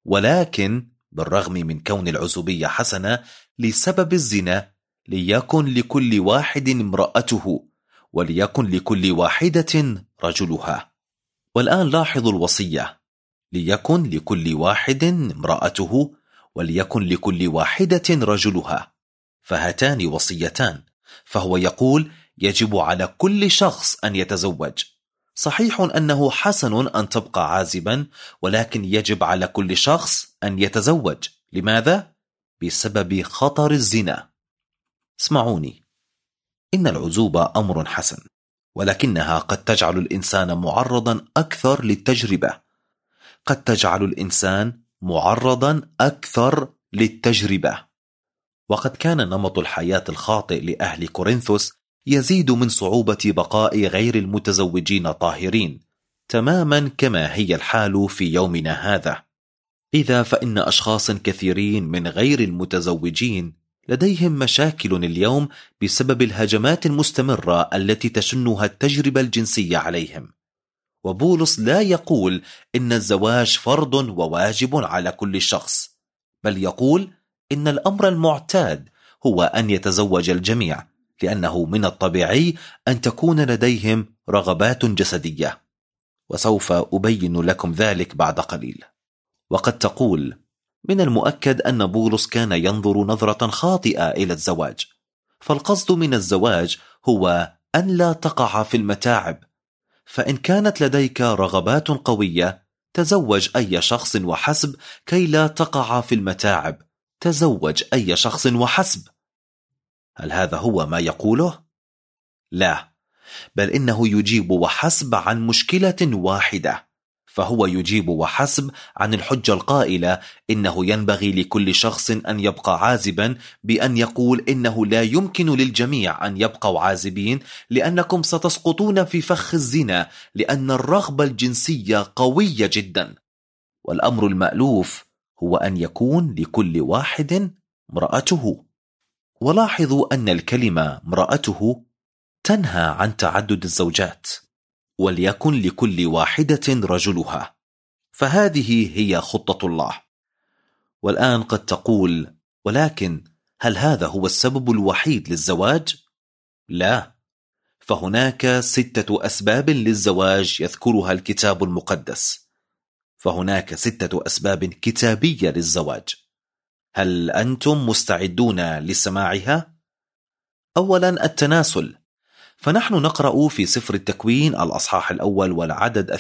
ولكن بالرغم من كون العزوبية حسنة لسبب الزنا ليكن لكل واحد امرأته، وليكن لكل واحدة رجلها. والآن لاحظوا الوصية: ليكن لكل واحد امرأته، وليكن لكل واحدة رجلها. فهاتان وصيتان، فهو يقول يجب على كل شخص أن يتزوج. صحيح أنه حسن أن تبقى عازبا، ولكن يجب على كل شخص أن يتزوج. لماذا؟ بسبب خطر الزنا. اسمعوني، إن العزوبة أمر حسن، ولكنها قد تجعل الإنسان معرضا أكثر للتجربة. قد تجعل الإنسان معرضا أكثر للتجربة. وقد كان نمط الحياة الخاطئ لأهل كورنثوس يزيد من صعوبة بقاء غير المتزوجين طاهرين، تماما كما هي الحال في يومنا هذا. إذا فإن أشخاص كثيرين من غير المتزوجين لديهم مشاكل اليوم بسبب الهجمات المستمرة التي تشنها التجربة الجنسية عليهم. وبولس لا يقول إن الزواج فرض وواجب على كل شخص، بل يقول إن الأمر المعتاد هو أن يتزوج الجميع، لأنه من الطبيعي أن تكون لديهم رغبات جسدية، وسوف أبين لكم ذلك بعد قليل. وقد تقول: من المؤكد أن بولس كان ينظر نظرة خاطئة إلى الزواج، فالقصد من الزواج هو أن لا تقع في المتاعب. فإن كانت لديك رغبات قوية تزوج أي شخص وحسب كي لا تقع في المتاعب. تزوج أي شخص وحسب. هل هذا هو ما يقوله؟ لا، بل إنه يجيب وحسب عن مشكلة واحدة. فهو يجيب وحسب عن الحجة القائلة إنه ينبغي لكل شخص أن يبقى عازبا، بأن يقول إنه لا يمكن للجميع أن يبقوا عازبين لأنكم ستسقطون في فخ الزنا، لأن الرغبة الجنسية قوية جدا. والأمر المألوف هو أن يكون لكل واحد امرأته. ولاحظوا أن الكلمة امرأته تنهى عن تعدد الزوجات. وليكن لكل واحدة رجلها. فهذه هي خطة الله. والآن قد تقول: ولكن هل هذا هو السبب الوحيد للزواج؟ لا، فهناك 6 أسباب للزواج يذكرها الكتاب المقدس. فهناك 6 أسباب كتابية للزواج. هل أنتم مستعدون لسماعها؟ أولا، التناسل. فنحن نقرأ في سفر التكوين الأصحاح 1 والعدد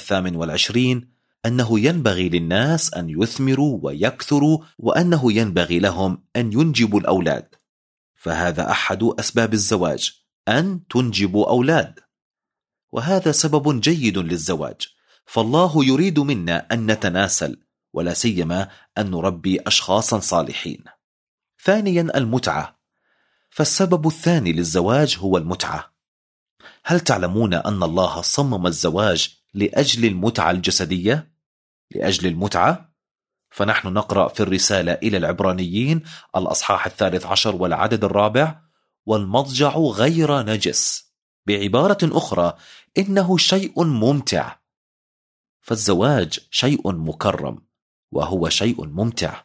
28 أنه ينبغي للناس أن يثمروا ويكثروا، وأنه ينبغي لهم أن ينجبوا الأولاد. فهذا أحد أسباب الزواج، أن تنجبوا أولاد، وهذا سبب جيد للزواج، فالله يريد منا أن نتناسل، ولا سيما أن نربي أشخاصا صالحين. ثانيا المتعة، فالسبب الثاني للزواج هو المتعة. هل تعلمون أن الله صمم الزواج لأجل المتعة الجسدية؟ لأجل المتعة؟ فنحن نقرأ في الرسالة إلى العبرانيين الأصحاح 13 والعدد 4: والمضجع غير نجس. بعبارة أخرى، إنه شيء ممتع. فالزواج شيء مكرم، وهو شيء ممتع.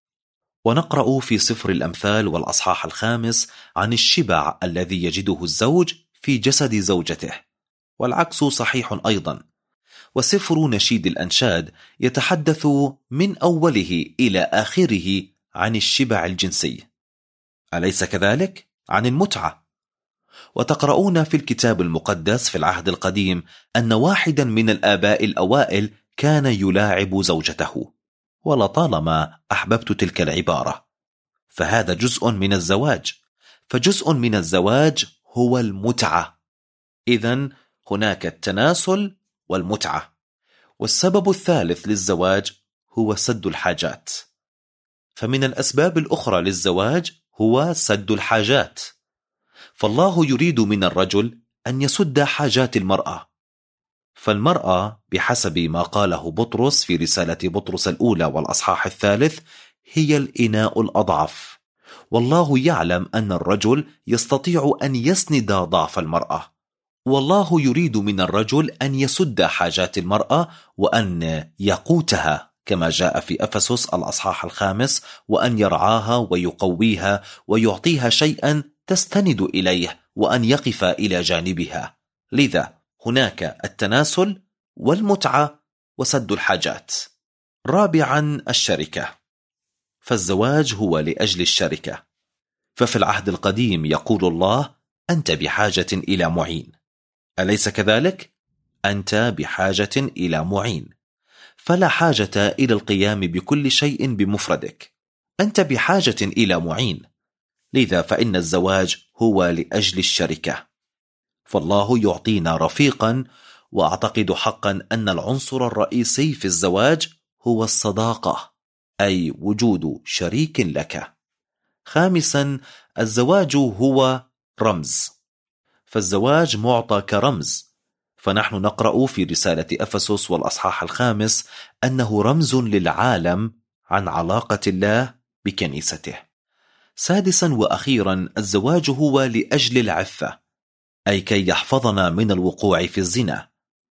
ونقرأ في سفر الأمثال والأصحاح 5 عن الشبع الذي يجده الزوج في جسد زوجته، والعكس صحيح أيضا. وسفر نشيد الأنشاد يتحدث من أوله إلى آخره عن الشبع الجنسي، أليس كذلك؟ عن المتعة. وتقرؤون في الكتاب المقدس في العهد القديم أن واحدا من الآباء الأوائل كان يلاعب زوجته، ولطالما أحببت تلك العبارة، فهذا جزء من الزواج، فجزء من الزواج هو المتعة. إذن هناك التناسل والمتعة. والسبب الثالث للزواج هو سد الحاجات. فمن الأسباب الأخرى للزواج هو سد الحاجات، فالله يريد من الرجل أن يسد حاجات المرأة. فالمرأة بحسب ما قاله بطرس في رسالة بطرس الأولى والأصحاح 3 هي الإناء الأضعف، والله يعلم أن الرجل يستطيع أن يسند ضعف المرأة، والله يريد من الرجل أن يسد حاجات المرأة وأن يقوتها كما جاء في أفسس الأصحاح 5، وأن يرعاها ويقويها ويعطيها شيئا تستند إليه، وأن يقف إلى جانبها. لذا هناك التناسل والمتعة وسد الحاجات. رابعا الشركة، فالزواج هو لأجل الشركة. ففي العهد القديم يقول الله: أنت بحاجة إلى معين، أليس كذلك؟ أنت بحاجة إلى معين، فلا حاجة إلى القيام بكل شيء بمفردك، أنت بحاجة إلى معين. لذا فإن الزواج هو لأجل الشركة، فالله يعطينا رفيقا، وأعتقد حقا أن العنصر الرئيسي في الزواج هو الصداقة، أي وجود شريك لك. خامسا الزواج هو رمز، فالزواج معطى كرمز، فنحن نقرأ في رسالة أفسس والأصحاح 5 أنه رمز للعالم عن علاقة الله بكنيسته. سادسا وأخيرا الزواج هو لأجل العفة، أي كي يحفظنا من الوقوع في الزنا.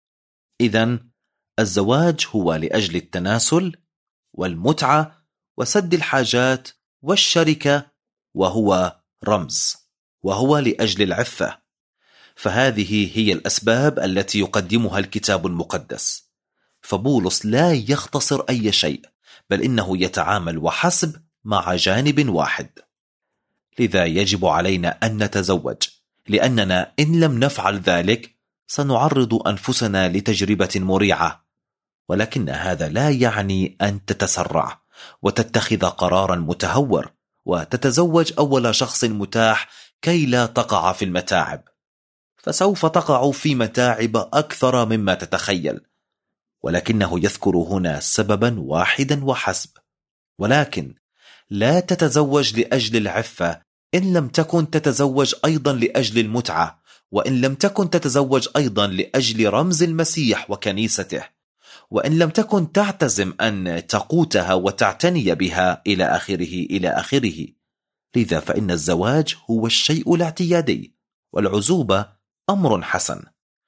إذن الزواج هو لأجل التناسل والمتعة وسد الحاجات والشركة، وهو رمز، وهو لأجل العفة. فهذه هي الأسباب التي يقدمها الكتاب المقدس. فبولس لا يختصر أي شيء، بل إنه يتعامل وحسب مع جانب واحد. لذا يجب علينا أن نتزوج، لأننا إن لم نفعل ذلك سنعرض أنفسنا لتجربة مريعة. ولكن هذا لا يعني أن تتسرع وتتخذ قرارا متهور وتتزوج أول شخص متاح كي لا تقع في المتاعب، فسوف تقع في متاعب أكثر مما تتخيل. ولكنه يذكر هنا سببا واحدا وحسب، ولكن لا تتزوج لأجل العفة إن لم تكن تتزوج أيضا لأجل المتعة، وإن لم تكن تتزوج أيضا لأجل رمز المسيح وكنيسته، وإن لم تكن تعتزم أن تقوتها وتعتني بها إلى آخره. لذا فإن الزواج هو الشيء الاعتيادي، والعزوبة أمر حسن.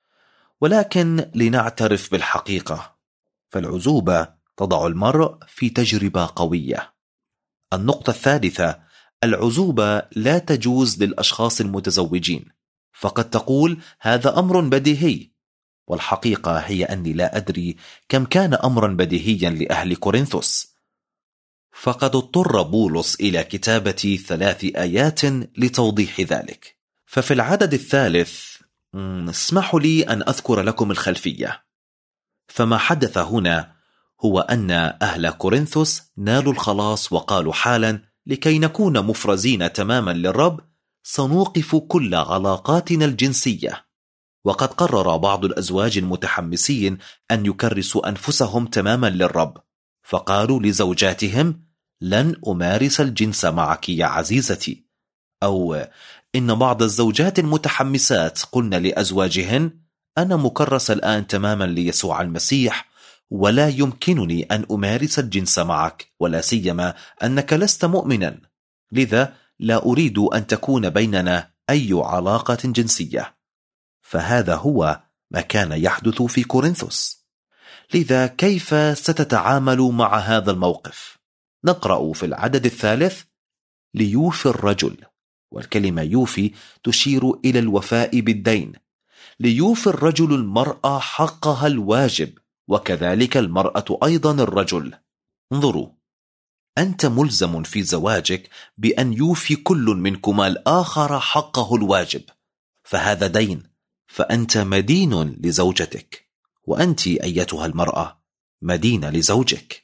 ولكن لنعترف بالحقيقة، فالعزوبة تضع المرء في تجربة قوية. النقطة الثالثة: العزوبة لا تجوز للأشخاص المتزوجين، فقد تقول هذا أمر بديهي، والحقيقة هي أني لا أدري كم كان أمرا بديهيا لأهل كورنثوس. فقد اضطر بولس إلى كتابة 3 آيات لتوضيح ذلك. ففي العدد 3 اسمحوا لي أن أذكر لكم الخلفية. فما حدث هنا هو أن أهل كورنثوس نالوا الخلاص وقالوا حالا لكي نكون مفرزين تماما للرب سنوقف كل علاقاتنا الجنسية. وقد قرر بعض الأزواج المتحمسين أن يكرسوا أنفسهم تماما للرب، فقالوا لزوجاتهم: لن أمارس الجنس معك يا عزيزتي. أو إن بعض الزوجات المتحمسات قلن لأزواجهن: أنا مكرس الآن تماما ليسوع المسيح، ولا يمكنني أن أمارس الجنس معك، ولا سيما أنك لست مؤمنا، لذا لا أريد أن تكون بيننا أي علاقة جنسية. فهذا هو ما كان يحدث في كورنثوس. لذا كيف ستتعامل مع هذا الموقف؟ نقرأ في العدد 3: ليوفي الرجل، والكلمة يوفي تشير إلى الوفاء بالدين. ليوفي الرجل المرأة حقها الواجب، وكذلك المرأة أيضا الرجل. انظروا، أنت ملزم في زواجك بأن يوفي كل منكما الآخر حقه الواجب، فهذا دين، فأنت مدين لزوجتك، وأنت أيتها المرأة مدينة لزوجك.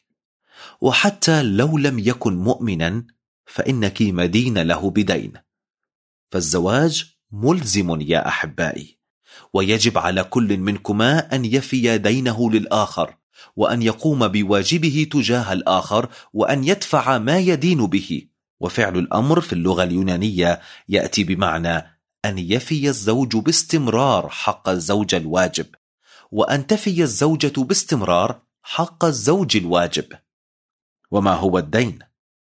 وحتى لو لم يكن مؤمنا فإنك مدينة له بدين. فالزواج ملزم يا أحبائي، ويجب على كل منكما أن يفي دينه للآخر، وأن يقوم بواجبه تجاه الآخر، وأن يدفع ما يدين به. وفعل الأمر في اللغة اليونانية يأتي بمعنى أن يفي الزوج باستمرار حق الزوجة الواجب، وأن تفي الزوجة باستمرار حق الزوج الواجب. وما هو الدين؟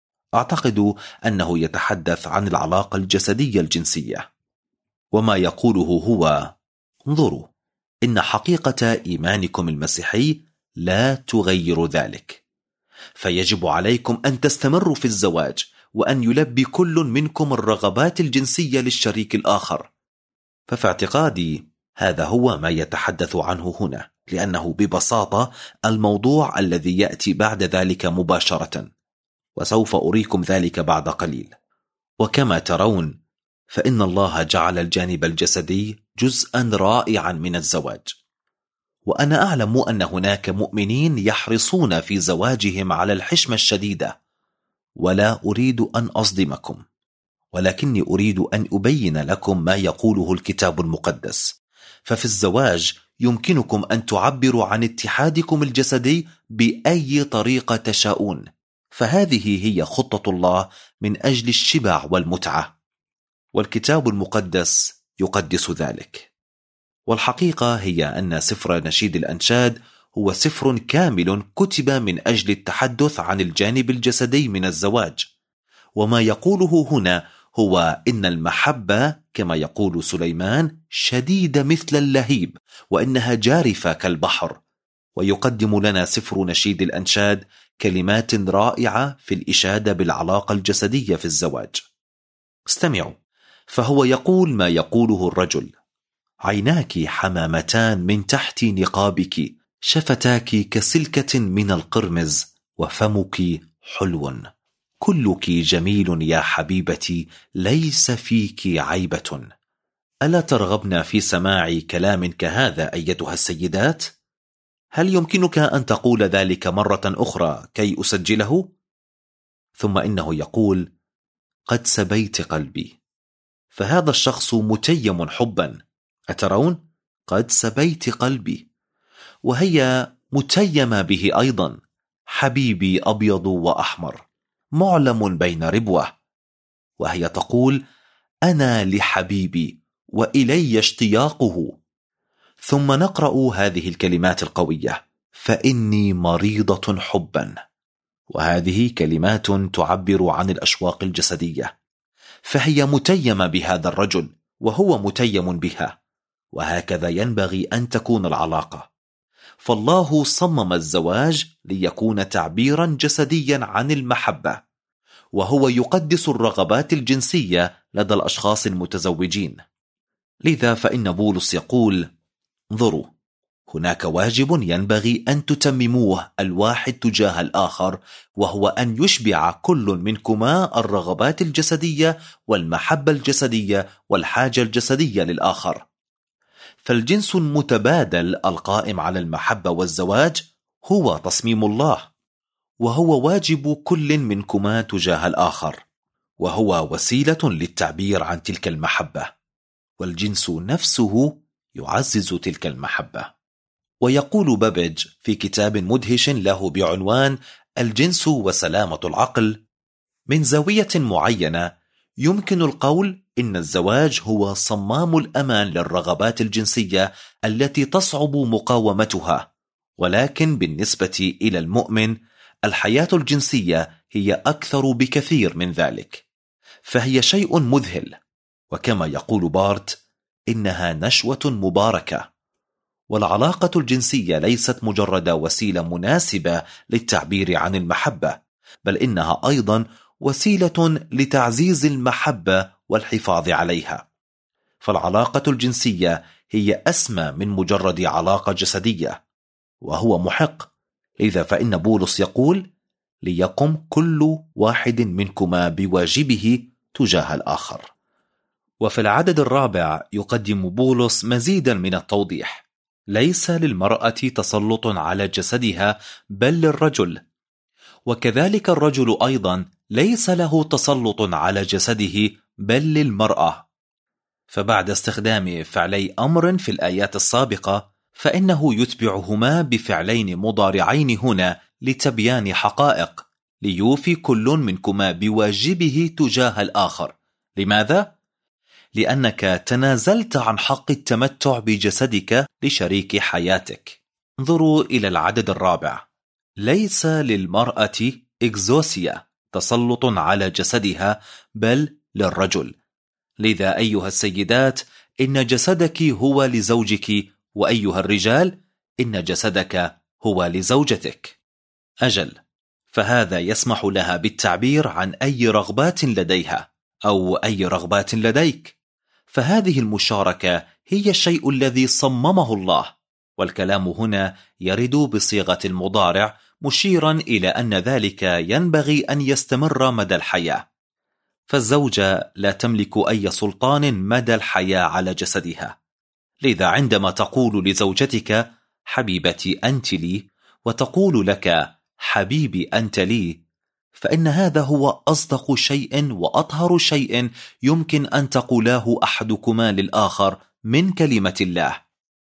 أعتقد أنه يتحدث عن العلاقة الجسدية الجنسية. وما يقوله هو: انظروا، إن حقيقة إيمانكم المسيحي لا تغير ذلك، فيجب عليكم أن تستمروا في الزواج، وأن يلبي كل منكم الرغبات الجنسية للشريك الآخر. ففي اعتقادي هذا هو ما يتحدث عنه هنا، لأنه ببساطة الموضوع الذي يأتي بعد ذلك مباشرة، وسوف أريكم ذلك بعد قليل. وكما ترون فإن الله جعل الجانب الجسدي جزءا رائعا من الزواج، وأنا أعلم أن هناك مؤمنين يحرصون في زواجهم على الحشمة الشديدة، ولا أريد أن أصدمكم، ولكني أريد أن أبين لكم ما يقوله الكتاب المقدس. ففي الزواج يمكنكم أن تعبروا عن اتحادكم الجسدي بأي طريقة تشاءون، فهذه هي خطة الله من أجل الشبع والمتعة، والكتاب المقدس يقدس ذلك. والحقيقة هي أن سفر نشيد الأنشاد هو سفر كامل كتب من أجل التحدث عن الجانب الجسدي من الزواج. وما يقوله هنا هو إن المحبة كما يقول سليمان شديدة مثل اللهيب، وإنها جارفة كالبحر. ويقدم لنا سفر نشيد الأنشاد كلمات رائعة في الإشادة بالعلاقة الجسدية في الزواج. استمعوا، فهو يقول ما يقوله الرجل: عيناك حمامتان من تحت نقابك، شفتاك كسلكة من القرمز، وفمك حلو، كلك جميل يا حبيبتي، ليس فيك عيبة. ألا ترغبن في سماع كلام كهذا أيتها السيدات؟ هل يمكنك أن تقول ذلك مرة أخرى كي أسجله؟ ثم إنه يقول: قد سبيت قلبي. فهذا الشخص متيم حبا، أترون؟ قد سبيت قلبي، وهي متيمة به أيضا، حبيبي أبيض وأحمر معلم بين ربوة. وهي تقول: أنا لحبيبي وإلي اشتياقه. ثم نقرأ هذه الكلمات القوية: فإني مريضة حبا. وهذه كلمات تعبر عن الأشواق الجسدية، فهي متيمة بهذا الرجل وهو متيم بها، وهكذا ينبغي أن تكون العلاقة. فالله صمم الزواج ليكون تعبيرا جسديا عن المحبة، وهو يقدس الرغبات الجنسية لدى الأشخاص المتزوجين. لذا فإن بولس يقول: انظروا، هناك واجب ينبغي أن تتمموه الواحد تجاه الآخر، وهو أن يشبع كل منكما الرغبات الجسدية والمحبة الجسدية والحاجة الجسدية للآخر. فالجنس المتبادل القائم على المحبة والزواج هو تصميم الله، وهو واجب كل منكما تجاه الآخر. وهو وسيلة للتعبير عن تلك المحبة، والجنس نفسه يعزز تلك المحبة. ويقول بابيج في كتاب مدهش له بعنوان الجنس وسلامة العقل: من زاوية معينة يمكن القول إن الزواج هو صمام الأمان للرغبات الجنسية التي تصعب مقاومتها، ولكن بالنسبة إلى المؤمن الحياة الجنسية هي أكثر بكثير من ذلك، فهي شيء مذهل، وكما يقول بارت إنها نشوة مباركة. والعلاقة الجنسية ليست مجرد وسيلة مناسبة للتعبير عن المحبة، بل إنها أيضا وسيلة لتعزيز المحبة والحفاظ عليها. فالعلاقة الجنسية هي أسمى من مجرد علاقة جسدية، وهو محق. لذا فإن بولس يقول: ليقم كل واحد منكما بواجبه تجاه الآخر. وفي العدد 4 يقدم بولس مزيدا من التوضيح: ليس للمرأة تسلط على جسدها بل للرجل، وكذلك الرجل أيضا ليس له تسلط على جسده بل للمرأة. فبعد استخدام فعلي أمر في الآيات السابقة، فإنه يتبعهما بفعلين مضارعين هنا لتبيان حقائق: ليوفي كل منكما بواجبه تجاه الآخر. لماذا؟ لأنك تنازلت عن حق التمتع بجسدك لشريك حياتك. انظروا إلى العدد 4: ليس للمرأة إكزوسيا تسلط على جسدها بل للرجل. لذا أيها السيدات إن جسدك هو لزوجك، وأيها الرجال إن جسدك هو لزوجتك. أجل، فهذا يسمح لها بالتعبير عن أي رغبات لديها أو أي رغبات لديك. فهذه المشاركة هي الشيء الذي صممه الله، والكلام هنا يرد بصيغة المضارع مشيرا إلى أن ذلك ينبغي أن يستمر مدى الحياة. فالزوجة لا تملك أي سلطان مدى الحياة على جسدها. لذا عندما تقول لزوجتك حبيبتي أنت لي، وتقول لك حبيبي أنت لي، فإن هذا هو أصدق شيء وأطهر شيء يمكن أن تقولاه أحدكما للآخر من كلمة الله.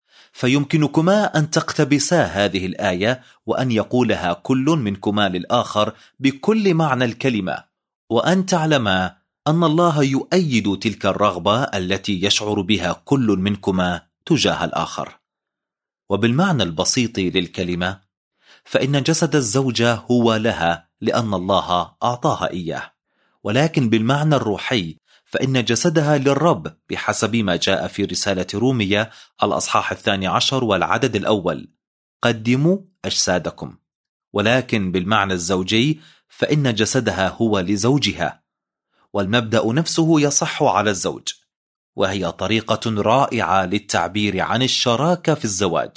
فيمكنكما أن تقتبسا هذه الآية وأن يقولها كل منكما للآخر بكل معنى الكلمة، وأن تعلما أن الله يؤيد تلك الرغبة التي يشعر بها كل منكما تجاه الآخر. وبالمعنى البسيط للكلمة، فإن جسد الزوجة هو لها لأن الله أعطاها إياه، ولكن بالمعنى الروحي فإن جسدها للرب بحسب ما جاء في رسالة رومية الأصحاح 12 والعدد 1: قدموا أجسادكم. ولكن بالمعنى الزوجي فإن جسدها هو لزوجها، والمبدأ نفسه يصح على الزوج، وهي طريقة رائعة للتعبير عن الشراكة في الزواج.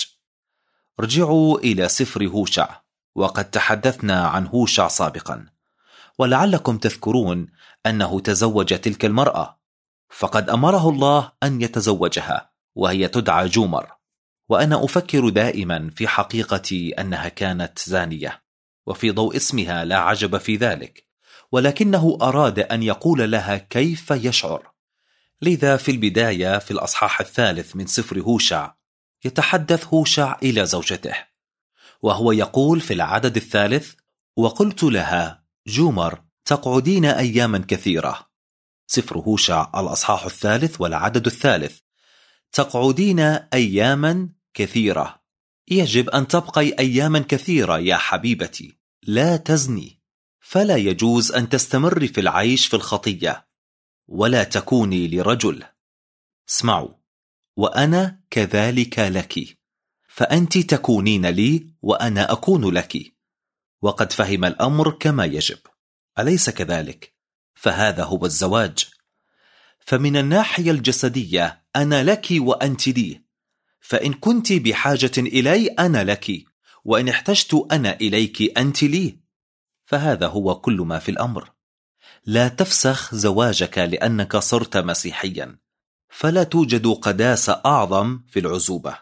ارجعوا إلى سفر هوشع، وقد تحدثنا عن هوشع سابقا، ولعلكم تذكرون أنه تزوج تلك المرأة، فقد أمره الله أن يتزوجها، وهي تدعى جومر. وأنا أفكر دائما في حقيقة أنها كانت زانية، وفي ضوء اسمها لا عجب في ذلك، ولكنه أراد أن يقول لها كيف يشعر. لذا في البداية في الأصحاح 3 من سفر هوشع يتحدث هوشع إلى زوجته، وهو يقول في العدد 3: وقلت لها جومر تقعدين أياما كثيرة. سفر هوشع الأصحاح 3 والعدد 3: تقعدين أياما كثيرة. يجب أن تبقي أياما كثيرة يا حبيبتي، لا تزني، فلا يجوز أن تستمر في العيش في الخطية، ولا تكوني لرجل. اسمعوا: وأنا كذلك لك، فأنت تكونين لي وأنا أكون لك. وقد فهم الأمر كما يجب، أليس كذلك؟ فهذا هو الزواج. فمن الناحية الجسدية أنا لك وأنت لي، فإن كنت بحاجة إلي أنا لك، وإن احتجت أنا إليك أنت لي. فهذا هو كل ما في الأمر. لا تفسخ زواجك لأنك صرت مسيحيا، فلا توجد قداسة أعظم في العزوبة.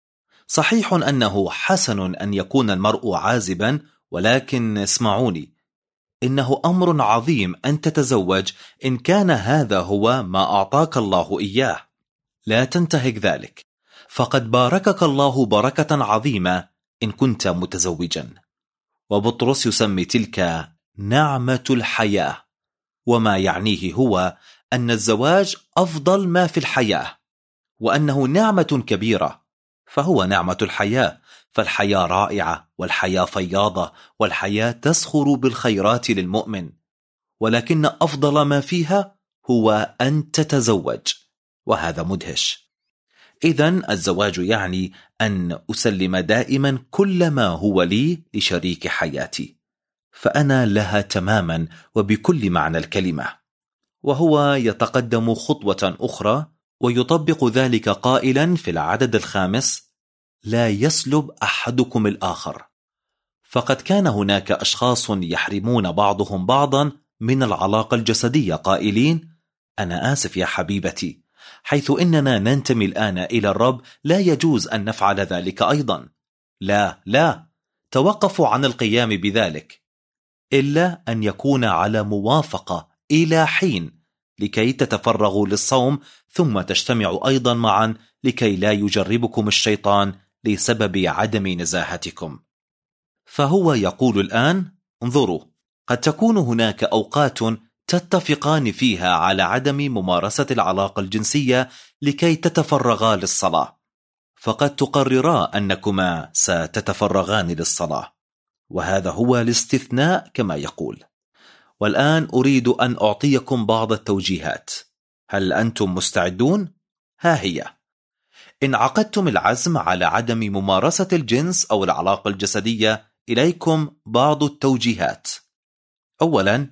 صحيح أنه حسن أن يكون المرء عازبا، ولكن اسمعوني، إنه أمر عظيم أن تتزوج إن كان هذا هو ما أعطاك الله إياه. لا تنتهك ذلك، فقد باركك الله بركة عظيمة إن كنت متزوجا. وبطرس يسمي تلك نعمة الحياة، وما يعنيه هو أن الزواج أفضل ما في الحياة، وأنه نعمة كبيرة، فهو نعمة الحياة. فالحياة رائعة، والحياة فياضة، والحياة تسخر بالخيرات للمؤمن، ولكن أفضل ما فيها هو أن تتزوج، وهذا مدهش. إذن الزواج يعني أن أسلم دائما كل ما هو لي لشريك حياتي، فأنا لها تماما وبكل معنى الكلمة. وهو يتقدم خطوة أخرى ويطبق ذلك قائلا في العدد 5: لا يسلب أحدكم الآخر. فقد كان هناك أشخاص يحرمون بعضهم بعضا من العلاقة الجسدية قائلين: أنا آسف يا حبيبتي، حيث إننا ننتمي الآن إلى الرب لا يجوز أن نفعل ذلك أيضا. لا، توقفوا عن القيام بذلك، إلا أن يكون على موافقة إلى حين لكي تتفرغوا للصوم، ثم تجتمعوا أيضا معا لكي لا يجربكم الشيطان لسبب عدم نزاهتكم. فهو يقول الآن: انظروا، قد تكون هناك أوقات تتفقان فيها على عدم ممارسة العلاقة الجنسية لكي تتفرغا للصلاة، فقد تقررا أنكما ستتفرغان للصلاة، وهذا هو الاستثناء كما يقول. والآن أريد أن أعطيكم بعض التوجيهات. هل أنتم مستعدون؟ ها هي. إن عقدتم العزم على عدم ممارسة الجنس أو العلاقة الجسدية، إليكم بعض التوجيهات. أولا،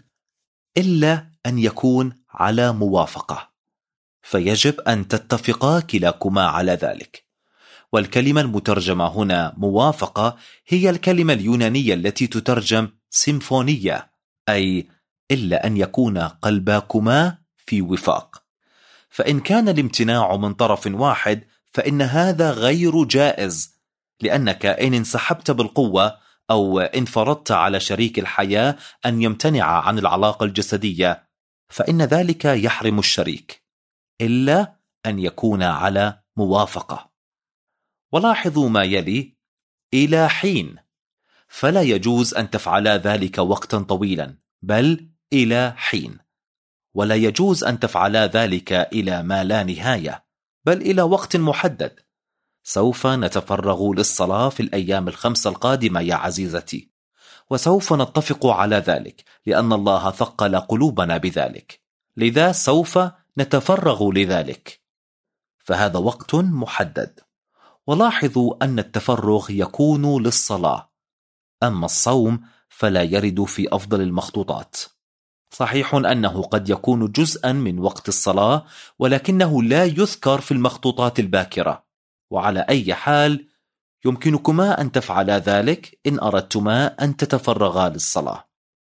إلا أن يكون على موافقة، فيجب أن تتفقا كلاكما على ذلك. والكلمة المترجمة هنا موافقة هي الكلمة اليونانية التي تترجم سيمفونية، أي إلا أن يكون قلباكما في وفاق. فإن كان الامتناع من طرف واحد فإن هذا غير جائز، لأنك إن انسحبت بالقوة أو إن فرضت على شريك الحياة أن يمتنع عن العلاقة الجسدية فإن ذلك يحرم الشريك، إلا أن يكون على موافقة. ولاحظوا ما يلي: إلى حين، فلا يجوز أن تفعلا ذلك وقتا طويلا، بل إلى حين. ولا يجوز أن تفعلا ذلك إلى ما لا نهاية، بل إلى وقت محدد. سوف نتفرغ للصلاة في الأيام 5 القادمة يا عزيزتي، وسوف نتفق على ذلك لأن الله ثقل قلوبنا بذلك، لذا سوف نتفرغ لذلك، فهذا وقت محدد. ولاحظوا أن التفرغ يكون للصلاة، أما الصوم فلا يرد في أفضل المخطوطات. صحيح أنه قد يكون جزءا من وقت الصلاة، ولكنه لا يذكر في المخطوطات الباكرة. وعلى أي حال يمكنكما أن تفعلا ذلك إن أردتما أن تتفرغا للصلاة.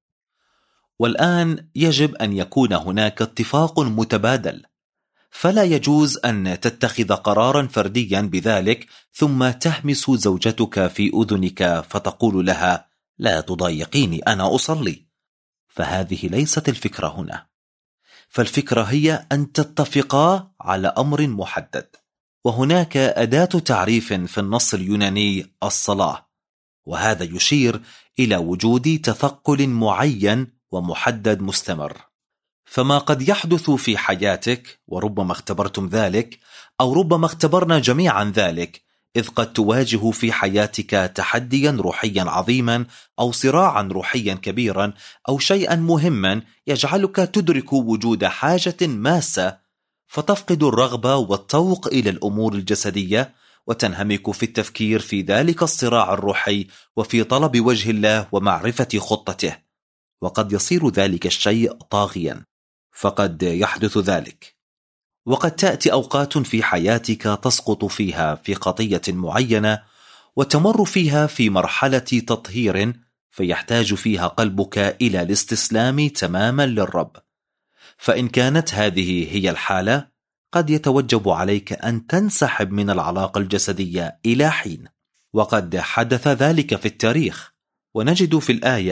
والآن يجب أن يكون هناك اتفاق متبادل، فلا يجوز أن تتخذ قرارا فرديا بذلك ثم تهمس زوجتك في أذنك فتقول لها: لا تضايقيني، أنا أصلي. فهذه ليست الفكرة هنا، فالفكرة هي أن تتفقا على أمر محدد. وهناك أداة تعريف في النص اليوناني: الصلاة، وهذا يشير إلى وجود تثقل معين ومحدد مستمر. فما قد يحدث في حياتك، وربما اختبرتم ذلك أو ربما اختبرنا جميعا ذلك، إذ قد تواجه في حياتك تحديا روحيا عظيما أو صراعا روحيا كبيرا أو شيئا مهما يجعلك تدرك وجود حاجة ماسة، فتفقد الرغبة والطوق إلى الأمور الجسدية وتنهمك في التفكير في ذلك الصراع الروحي وفي طلب وجه الله ومعرفة خطته. وقد يصير ذلك الشيء طاغيا، فقد يحدث ذلك. وقد تأتي أوقات في حياتك تسقط فيها في خطية معينة وتمر فيها في مرحلة تطهير، فيحتاج فيها قلبك إلى الاستسلام تماما للرب. فإن كانت هذه هي الحالة، قد يتوجب عليك أن تنسحب من العلاقة الجسدية إلى حين. وقد حدث ذلك في التاريخ، ونجد في الآية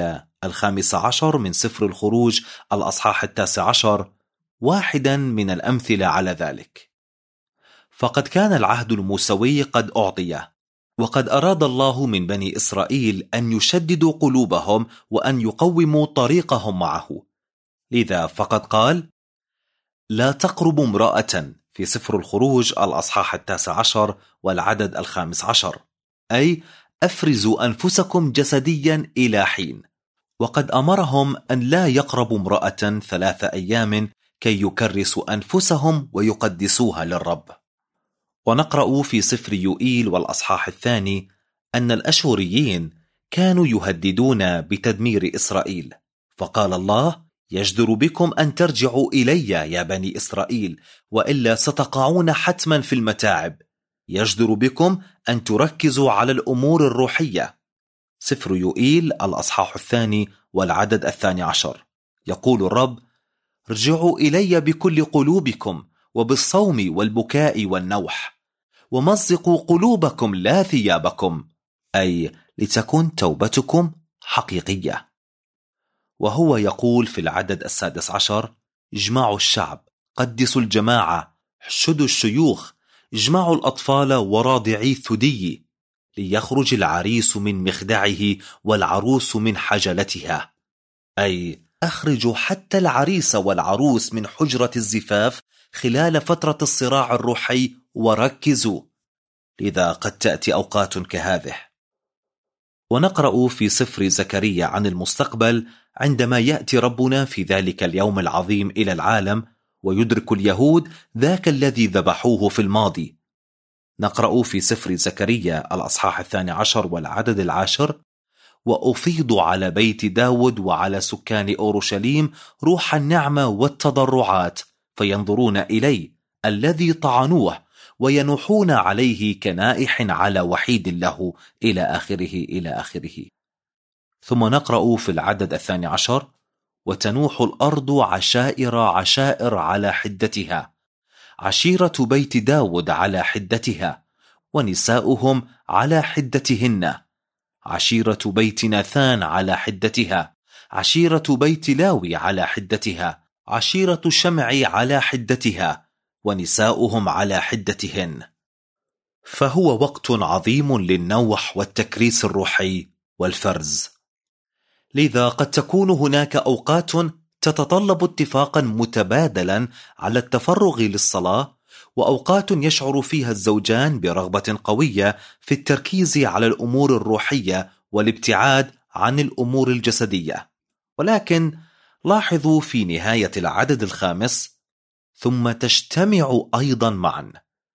15 من سفر الخروج الأصحاح 19 واحدا من الأمثلة على ذلك. فقد كان العهد الموسوي قد أعطي، وقد أراد الله من بني إسرائيل أن يشددوا قلوبهم وأن يقوموا طريقهم معه، لذا فقد قال: لا تقربوا امرأة في سفر الخروج الأصحاح 19 والعدد 15، أي أفرزوا أنفسكم جسديا إلى حين. وقد أمرهم أن لا يقربوا امرأة 3 أيام كي يكرسوا أنفسهم ويقدسوها للرب. ونقرأ في سفر يوئيل والأصحاح 2 أن الأشوريين كانوا يهددون بتدمير إسرائيل، فقال الله: يجدر بكم أن ترجعوا إلي يا بني إسرائيل، وإلا ستقعون حتما في المتاعب. يجدر بكم أن تركزوا على الأمور الروحية. سفر يوئيل الأصحاح 2 والعدد 12. يقول الرب: ارجعوا إلي بكل قلوبكم وبالصوم والبكاء والنوح، ومزقوا قلوبكم لا ثيابكم، أي لتكن توبتكم حقيقية. وهو يقول في العدد 16: اجمعوا الشعب، قدسوا الجماعة، حشدوا الشيوخ، اجمعوا الأطفال وراضعي الثدي، ليخرج العريس من مخدعه والعروس من حجلتها، أي أخرجوا حتى العريس والعروس من حجرة الزفاف خلال فترة الصراع الروحي وركزوا، لذا قد تأتي أوقات كهذه. ونقرأ في سفر زكريا عن المستقبل عندما يأتي ربنا في ذلك اليوم العظيم إلى العالم ويدرك اليهود ذاك الذي ذبحوه في الماضي. نقرأ في سفر زكريا الأصحاح 12 والعدد 10: وأفيض على بيت داود وعلى سكان أورشليم روح النعمة والتضرعات، فينظرون إلي الذي طعنوه وينوحون عليه كنائح على وحيد له، إلى آخره إلى آخره. ثم نقرأ في العدد 12: وتنوح الأرض عشائر عشائر على حدتها، عشيرة بيت داود على حدتها، ونساؤهم على حدتهن، عشيرة بيت ناثان على حدتها، عشيرة بيت لاوي على حدتها، عشيرة شمع على حدتها، ونساؤهم على حدتهن. فهو وقت عظيم للنوح والتكريس الروحي والفرز. لذا قد تكون هناك أوقات تتطلب اتفاقا متبادلا على التفرغ للصلاة، وأوقات يشعر فيها الزوجان برغبة قوية في التركيز على الأمور الروحية والابتعاد عن الأمور الجسدية. ولكن لاحظوا في نهاية العدد 5: ثم تجتمع أيضا معا.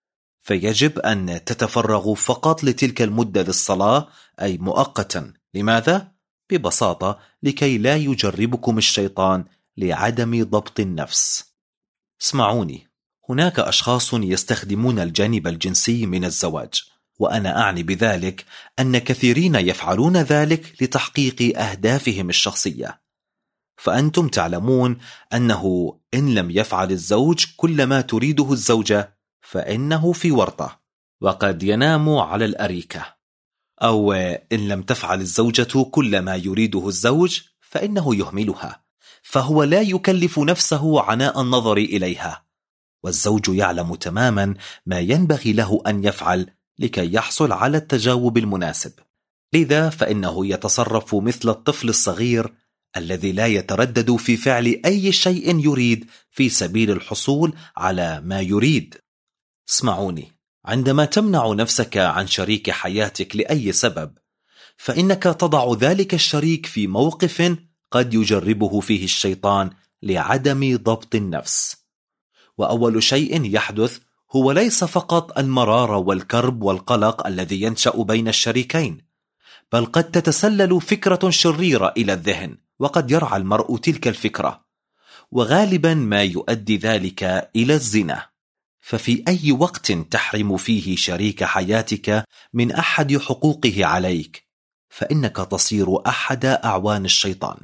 فيجب أن تتفرغوا فقط لتلك المدة للصلاة، أي مؤقتا. لماذا؟ ببساطة لكي لا يجربكم الشيطان لعدم ضبط النفس. اسمعوني، هناك أشخاص يستخدمون الجانب الجنسي من الزواج، وأنا أعني بذلك أن كثيرين يفعلون ذلك لتحقيق أهدافهم الشخصية. فأنتم تعلمون أنه إن لم يفعل الزوج كل ما تريده الزوجة فإنه في ورطة، وقد ينام على الأريكة. أو إن لم تفعل الزوجة كل ما يريده الزوج فإنه يهملها، فهو لا يكلف نفسه عناء النظر إليها. والزوج يعلم تماما ما ينبغي له أن يفعل لكي يحصل على التجاوب المناسب. لذا فإنه يتصرف مثل الطفل الصغير الذي لا يتردد في فعل أي شيء يريد في سبيل الحصول على ما يريد. اسمعوني، عندما تمنع نفسك عن شريك حياتك لأي سبب، فإنك تضع ذلك الشريك في موقف قد يجربه فيه الشيطان لعدم ضبط النفس. وأول شيء يحدث هو ليس فقط المرارة والكرب والقلق الذي ينشأ بين الشريكين، بل قد تتسلل فكرة شريرة إلى الذهن، وقد يرعى المرء تلك الفكرة، وغالبا ما يؤدي ذلك إلى الزنا. ففي أي وقت تحرم فيه شريك حياتك من أحد حقوقه عليك، فإنك تصير أحد أعوان الشيطان.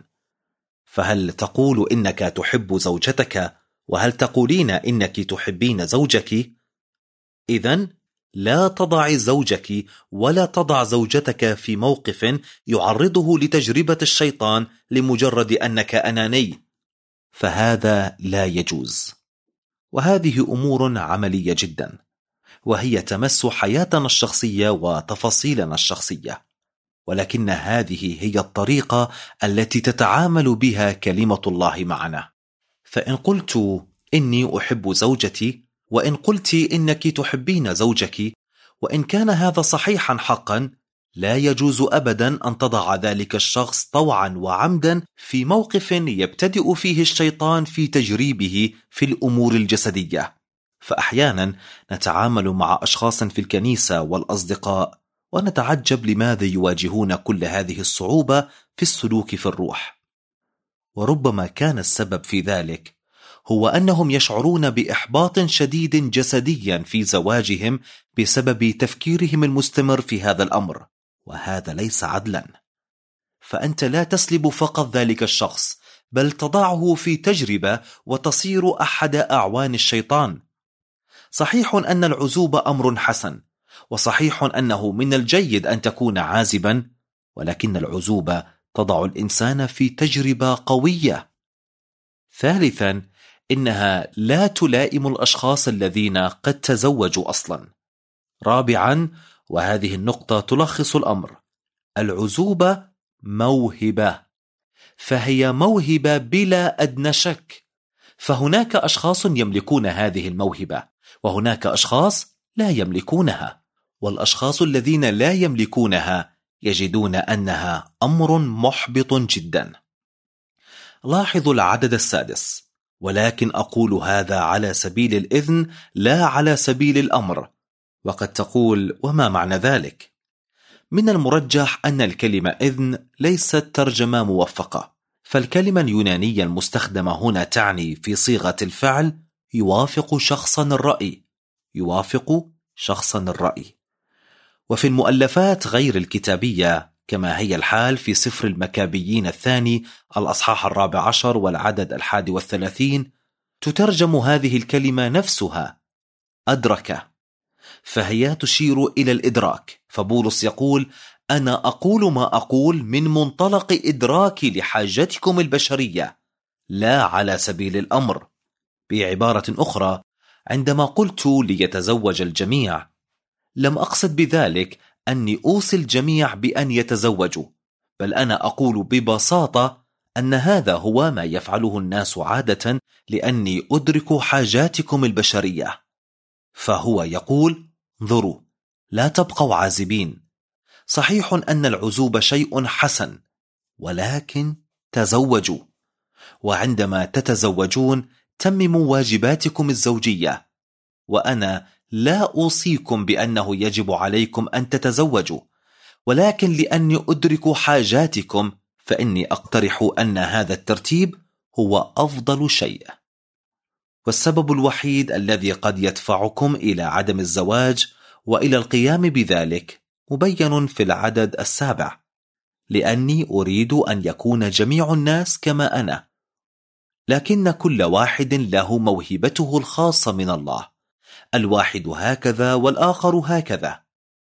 فهل تقول إنك تحب زوجتك، وهل تقولين إنك تحبين زوجك؟ إذن لا تضع زوجك ولا تضع زوجتك في موقف يعرضه لتجربة الشيطان لمجرد أنك أناني، فهذا لا يجوز. وهذه أمور عملية جدا، وهي تمس حياتنا الشخصية وتفاصيلنا الشخصية، ولكن هذه هي الطريقة التي تتعامل بها كلمة الله معنا. فإن قلت إني أحب زوجتي، وإن قلت إنك تحبين زوجك، وإن كان هذا صحيحا حقا، لا يجوز أبدا أن تضع ذلك الشخص طوعا وعمدا في موقف يبتدئ فيه الشيطان في تجريبه في الأمور الجسدية. فأحيانا نتعامل مع أشخاص في الكنيسة والأصدقاء ونتعجب لماذا يواجهون كل هذه الصعوبة في السلوك في الروح، وربما كان السبب في ذلك هو أنهم يشعرون بإحباط شديد جسديا في زواجهم بسبب تفكيرهم المستمر في هذا الأمر، وهذا ليس عدلا. فأنت لا تسلب فقط ذلك الشخص، بل تضعه في تجربة وتصير أحد أعوان الشيطان. صحيح أن العزوبة أمر حسن، وصحيح أنه من الجيد أن تكون عازبا، ولكن العزوبة تضع الإنسان في تجربة قوية. ثالثا، إنها لا تلائم الأشخاص الذين قد تزوجوا أصلا. رابعا، وهذه النقطة تلخص الأمر، العزوبة موهبة، فهي موهبة بلا أدنى شك. فهناك أشخاص يملكون هذه الموهبة، وهناك أشخاص لا يملكونها، والأشخاص الذين لا يملكونها يجدون أنها أمر محبط جدا. لاحظوا العدد السادس، ولكن أقول هذا على سبيل الإذن لا على سبيل الأمر. وقد تقول: وما معنى ذلك؟ من المرجح أن الكلمة إذن ليست ترجمة موفقة، فالكلمة اليونانية المستخدمة هنا تعني في صيغة الفعل يوافق شخصا الرأي، يوافق شخصا الرأي. وفي المؤلفات غير الكتابية، كما هي الحال في سفر المكابيين الثاني الأصحاح 14 والعدد 31، تترجم هذه الكلمة نفسها أدرك، فهي تشير إلى الإدراك. فبولس يقول: أنا أقول ما أقول من منطلق إدراكي لحاجتكم البشرية، لا على سبيل الأمر. بعبارة أخرى، عندما قلت ليتزوج الجميع، لم أقصد بذلك أني أوصي الجميع بأن يتزوجوا، بل أنا أقول ببساطة أن هذا هو ما يفعله الناس عادة، لأني أدرك حاجاتكم البشرية. فهو يقول: انظروا، لا تبقوا عازبين. صحيح أن العزوبة شيء حسن، ولكن تزوجوا، وعندما تتزوجون تمموا واجباتكم الزوجية. وأنا لا أوصيكم بأنه يجب عليكم أن تتزوجوا، ولكن لأني أدرك حاجاتكم فإني أقترح أن هذا الترتيب هو أفضل شيء. والسبب الوحيد الذي قد يدفعكم إلى عدم الزواج وإلى القيام بذلك مبين في العدد 7، لأني أريد أن يكون جميع الناس كما أنا، لكن كل واحد له موهبته الخاصة من الله، الواحد هكذا والآخر هكذا.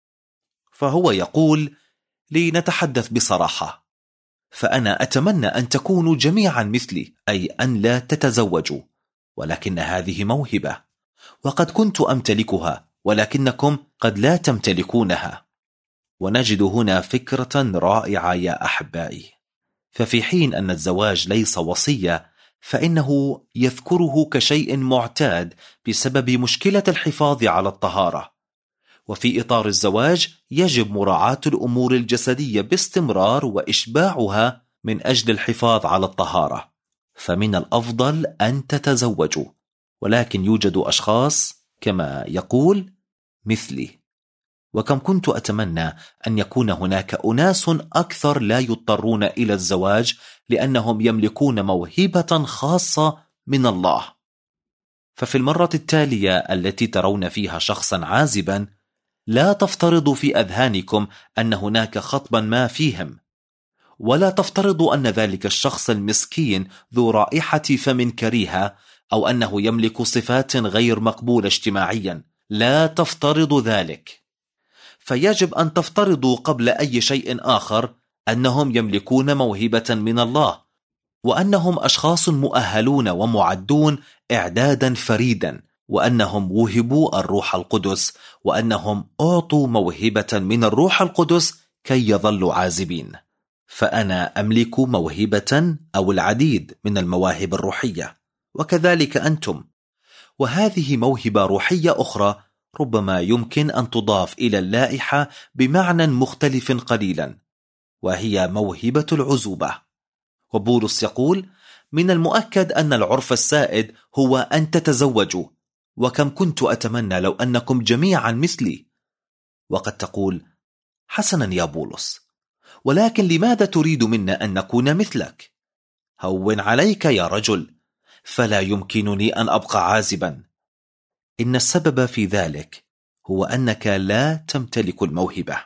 فهو يقول: لنتحدث بصراحة، فأنا أتمنى أن تكونوا جميعا مثلي، أي أن لا تتزوجوا، ولكن هذه موهبة، وقد كنت أمتلكها، ولكنكم قد لا تمتلكونها. ونجد هنا فكرة رائعة يا أحبائي، ففي حين أن الزواج ليس وصية، فإنه يذكره كشيء معتاد بسبب مشكلة الحفاظ على الطهارة. وفي إطار الزواج يجب مراعاة الأمور الجسدية باستمرار وإشباعها من أجل الحفاظ على الطهارة، فمن الأفضل أن تتزوجوا. ولكن يوجد أشخاص كما يقول مثلي، وكم كنت أتمنى أن يكون هناك أناس أكثر لا يضطرون إلى الزواج لأنهم يملكون موهبة خاصة من الله. ففي المرة التالية التي ترون فيها شخصا عازبا، لا تفترضوا في أذهانكم أن هناك خطبا ما فيهم، ولا تفترضوا أن ذلك الشخص المسكين ذو رائحة فم كريهة، أو أنه يملك صفات غير مقبولة اجتماعيا، لا تفترضوا ذلك، فيجب أن تفترضوا قبل أي شيء آخر أنهم يملكون موهبة من الله، وأنهم أشخاص مؤهلون ومعدون إعدادا فريدا، وأنهم وهبوا الروح القدس، وأنهم أعطوا موهبة من الروح القدس كي يظلوا عازبين. فأنا أملك موهبة أو العديد من المواهب الروحية، وكذلك أنتم. وهذه موهبة روحية أخرى ربما يمكن أن تضاف إلى اللائحة بمعنى مختلف قليلا، وهي موهبة العزوبة. وبولس يقول: من المؤكد أن العرف السائد هو أن تتزوجوا، وكم كنت أتمنى لو أنكم جميعا مثلي. وقد تقول: حسنا يا بولس، ولكن لماذا تريد منا أن نكون مثلك؟ هون عليك يا رجل، فلا يمكنني أن أبقى عازبا. إن السبب في ذلك هو أنك لا تمتلك الموهبة.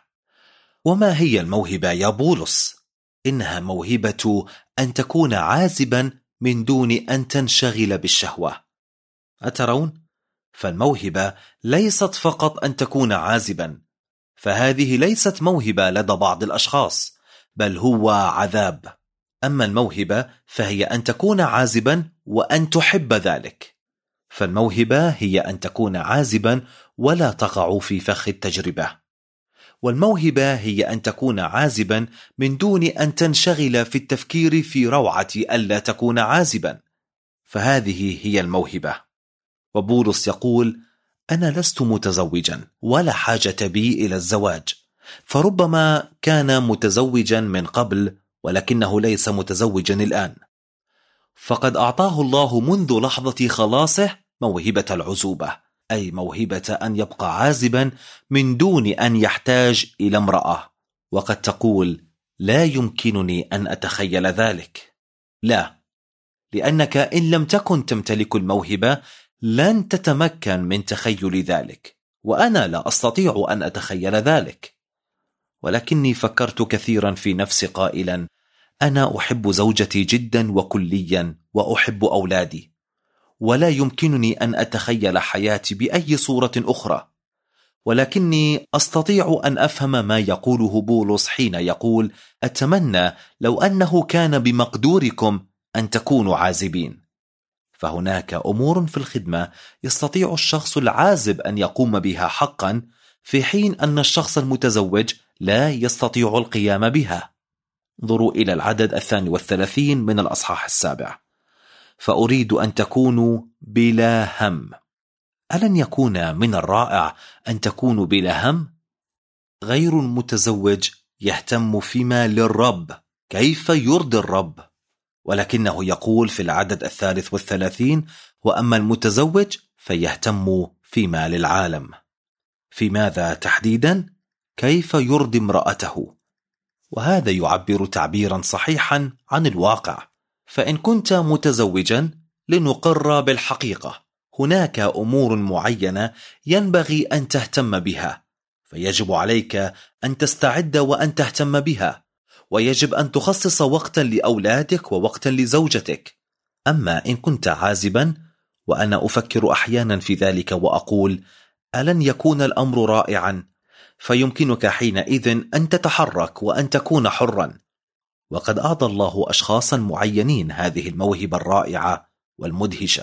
وما هي الموهبة يا بولس؟ إنها موهبة أن تكون عازبا من دون أن تنشغل بالشهوة. أترون؟ فالموهبة ليست فقط أن تكون عازبا، فهذه ليست موهبة لدى بعض الأشخاص، بل هو عذاب. أما الموهبة فهي أن تكون عازبا وأن تحب ذلك. فالموهبة هي أن تكون عازبا ولا تقع في فخ التجربة، والموهبة هي أن تكون عازبا من دون أن تنشغل في التفكير في روعة ألا تكون عازبا، فهذه هي الموهبة. وبولس يقول: أنا لست متزوجا ولا حاجة بي إلى الزواج، فربما كان متزوجا من قبل ولكنه ليس متزوجا الآن. فقد أعطاه الله منذ لحظة خلاصه موهبة العزوبة، أي موهبة أن يبقى عازبا من دون أن يحتاج إلى امرأة. وقد تقول: لا يمكنني أن أتخيل ذلك. لا، لأنك إن لم تكن تمتلك الموهبة لن تتمكن من تخيل ذلك، وأنا لا أستطيع أن أتخيل ذلك. ولكني فكرت كثيرا في نفسي قائلا: أنا أحب زوجتي جدا وكليا، وأحب أولادي، ولا يمكنني أن أتخيل حياتي بأي صورة أخرى. ولكني أستطيع أن أفهم ما يقوله بولس حين يقول: أتمنى لو أنه كان بمقدوركم أن تكونوا عازبين. فهناك أمور في الخدمة يستطيع الشخص العازب أن يقوم بها حقا، في حين أن الشخص المتزوج لا يستطيع القيام بها. انظروا إلى العدد 32 من الأصحاح 7: فأريد أن تكونوا بلا هم. ألن يكون من الرائع أن تكونوا بلا هم؟ غير المتزوج يهتم فيما للرب، كيف يرضي الرب، ولكنه يقول في العدد 33: وأما المتزوج فيهتم فيما للعالم. في ماذا تحديدا؟ كيف يرضي امرأته. وهذا يعبر تعبيرا صحيحا عن الواقع. فإن كنت متزوجا، لنقر بالحقيقة، هناك أمور معينة ينبغي أن تهتم بها، فيجب عليك أن تستعد وأن تهتم بها، ويجب أن تخصص وقتا لأولادك ووقتا لزوجتك. أما إن كنت عازبا، وأنا أفكر أحيانا في ذلك وأقول: ألن يكون الأمر رائعا؟ فيمكنك حينئذ أن تتحرك وأن تكون حرا. وقد أعطى الله أشخاصا معينين هذه الموهبة الرائعة والمدهشة.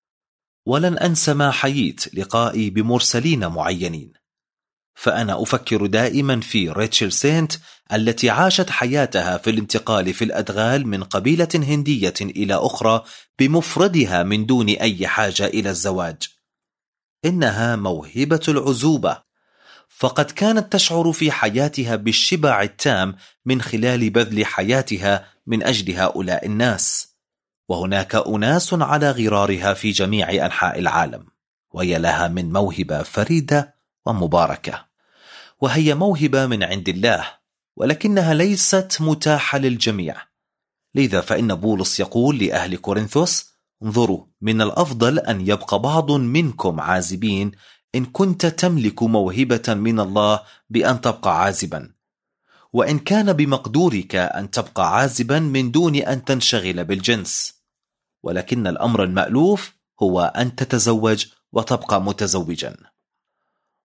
ولن أنسى ما حييت لقائي بمرسلين معينين، فأنا أفكر دائما في ريتشل سينت التي عاشت حياتها في الانتقال في الأدغال من قبيلة هندية إلى أخرى بمفردها من دون أي حاجة إلى الزواج. إنها موهبة العزوبة، فقد كانت تشعر في حياتها بالشبع التام من خلال بذل حياتها من أجل هؤلاء الناس. وهناك أناس على غرارها في جميع أنحاء العالم، وهي لها من موهبة فريدة ومباركة، وهي موهبة من عند الله، ولكنها ليست متاحة للجميع. لذا فإن بولس يقول لأهل كورنثوس: انظروا، من الأفضل أن يبقى بعض منكم عازبين إن كنت تملك موهبة من الله بأن تبقى عازبا، وإن كان بمقدورك أن تبقى عازبا من دون أن تنشغل بالجنس. ولكن الأمر المألوف هو أن تتزوج وتبقى متزوجا.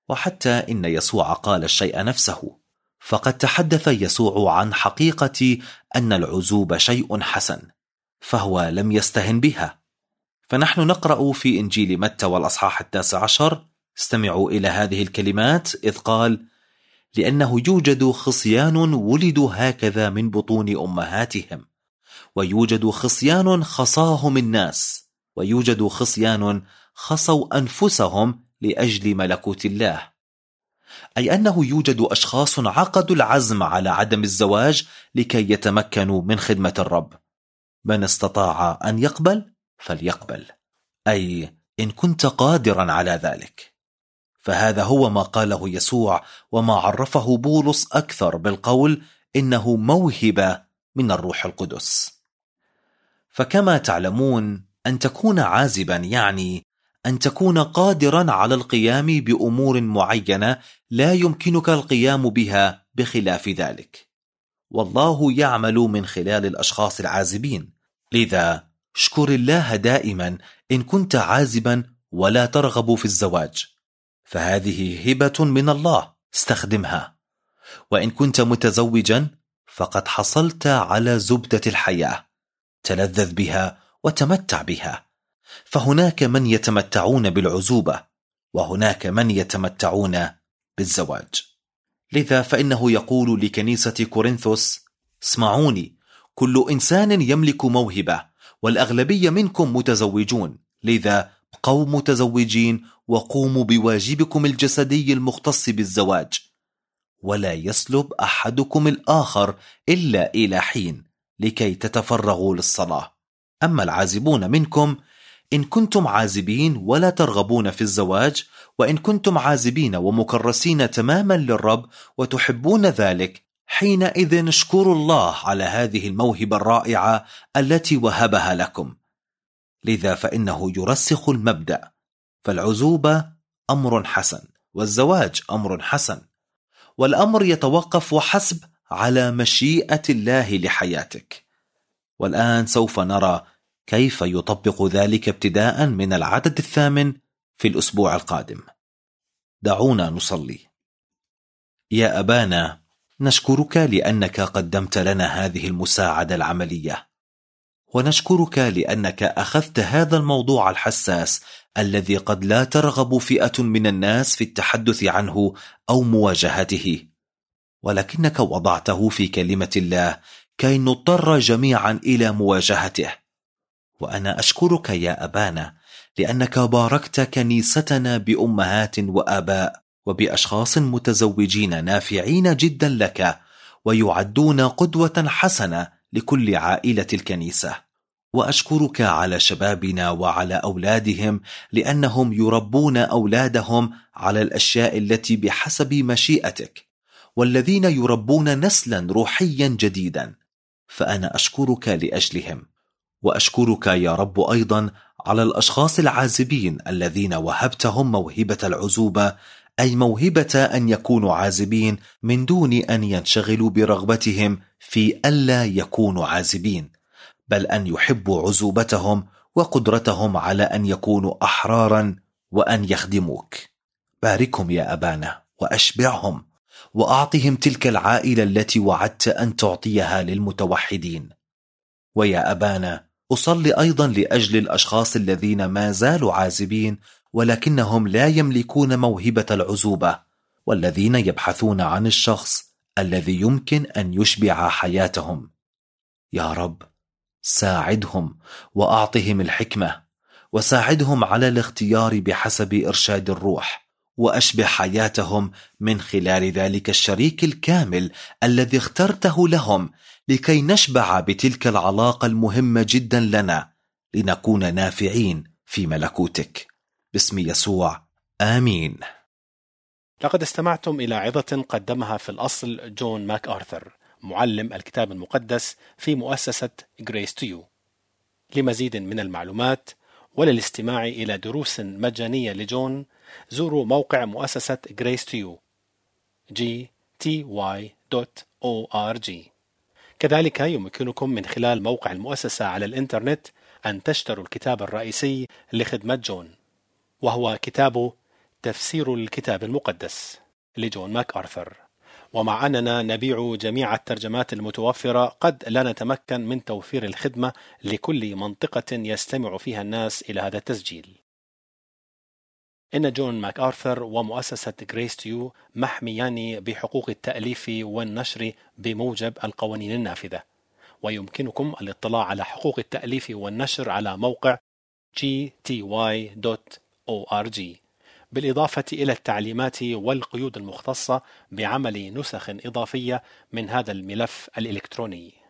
وحتى إن يسوع قال الشيء نفسه، فقد تحدث يسوع عن حقيقة أن العزوبة شيء حسن، فهو لم يستهن بها. فنحن نقرأ في إنجيل متى والأصحاح 19، استمعوا إلى هذه الكلمات، إذ قال: لأنه يوجد خصيان ولدوا هكذا من بطون أمهاتهم، ويوجد خصيان خصاهم الناس، ويوجد خصيان خصوا أنفسهم لأجل ملكوت الله. أي أنه يوجد أشخاص عقدوا العزم على عدم الزواج لكي يتمكنوا من خدمة الرب. من استطاع أن يقبل فليقبل، أي إن كنت قادرا على ذلك. فهذا هو ما قاله يسوع، وما عرفه بولس أكثر بالقول إنه موهبة من الروح القدس. فكما تعلمون، أن تكون عازبا يعني أن تكون قادرا على القيام بأمور معينة لا يمكنك القيام بها بخلاف ذلك، والله يعمل من خلال الأشخاص العازبين. لذا اشكر الله دائما إن كنت عازبا ولا ترغب في الزواج، فهذه هبة من الله، استخدمها. وإن كنت متزوجا فقد حصلت على زبدة الحياة، تلذذ بها وتمتع بها. فهناك من يتمتعون بالعزوبة، وهناك من يتمتعون بالزواج. لذا فإنه يقول لكنيسة كورنثوس: اسمعوني، كل إنسان يملك موهبة، والأغلبية منكم متزوجون، لذا بقوا متزوجين وقوموا بواجبكم الجسدي المختص بالزواج، ولا يسلب أحدكم الآخر إلا إلى حين لكي تتفرغوا للصلاة. أما العازبون منكم، إن كنتم عازبين ولا ترغبون في الزواج، وإن كنتم عازبين ومكرسين تماما للرب وتحبون ذلك، حينئذ اشكروا الله على هذه الموهبة الرائعة التي وهبها لكم. لذا فإنه يرسخ المبدأ، فالعزوبة أمر حسن، والزواج أمر حسن، والأمر يتوقف وحسب على مشيئة الله لحياتك. والآن سوف نرى كيف يطبق ذلك ابتداء من العدد 8 في الأسبوع القادم. دعونا نصلي. يا أبانا، نشكرك لأنك قدمت لنا هذه المساعدة العملية، ونشكرك لأنك أخذت هذا الموضوع الحساس الذي قد لا ترغب فئة من الناس في التحدث عنه أو مواجهته، ولكنك وضعته في كلمة الله كي نضطر جميعا إلى مواجهته. وأنا أشكرك يا أبانا لأنك باركت كنيستنا بأمهات وآباء وبأشخاص متزوجين نافعين جدا لك، ويعدون قدوة حسنة لكل عائلة الكنيسة. وأشكرك على شبابنا وعلى أولادهم، لأنهم يربون أولادهم على الأشياء التي بحسب مشيئتك، والذين يربون نسلا روحيا جديدا. فأنا أشكرك لأجلهم. وأشكرك يا رب أيضا على الأشخاص العازبين الذين وهبتهم موهبة العزوبة، أي موهبة أن يكونوا عازبين من دون أن ينشغلوا برغبتهم في ألا يكونوا عازبين، بل أن يحبوا عزوبتهم وقدرتهم على أن يكونوا أحرارا وأن يخدموك. باركهم يا أبانا وأشبعهم، وأعطهم تلك العائلة التي وعدت أن تعطيها للمتوحدين. ويا أبانا، أصلي أيضا لأجل الأشخاص الذين ما زالوا عازبين ولكنهم لا يملكون موهبة العزوبة، والذين يبحثون عن الشخص الذي يمكن أن يشبع حياتهم. يا رب، ساعدهم وأعطهم الحكمة، وساعدهم على الاختيار بحسب إرشاد الروح، وأشبع حياتهم من خلال ذلك الشريك الكامل الذي اخترته لهم، لكي نشبع بتلك العلاقة المهمة جدا لنا، لنكون نافعين في ملكوتك. باسم يسوع، آمين. لقد استمعتم إلى عظة قدمها في الأصل جون ماك آرثر، معلم الكتاب المقدس في مؤسسة Grace to You. لمزيد من المعلومات وللاستماع إلى دروس مجانية لجون، زوروا موقع مؤسسة Grace to You gty.org. كذلك يمكنكم من خلال موقع المؤسسة على الإنترنت أن تشتروا الكتاب الرئيسي لخدمة جون، وهو كتابه تفسير الكتاب المقدس لجون ماك آرثر. ومع أننا نبيع جميع الترجمات المتوفرة، قد لا نتمكن من توفير الخدمة لكل منطقة يستمع فيها الناس إلى هذا التسجيل. إن جون ماك آرثر ومؤسسة جريس تيو محميان بحقوق التأليف والنشر بموجب القوانين النافذة، ويمكنكم الاطلاع على حقوق التأليف والنشر على موقع gty.org، بالإضافة إلى التعليمات والقيود المختصة بعمل نسخ إضافية من هذا الملف الإلكتروني.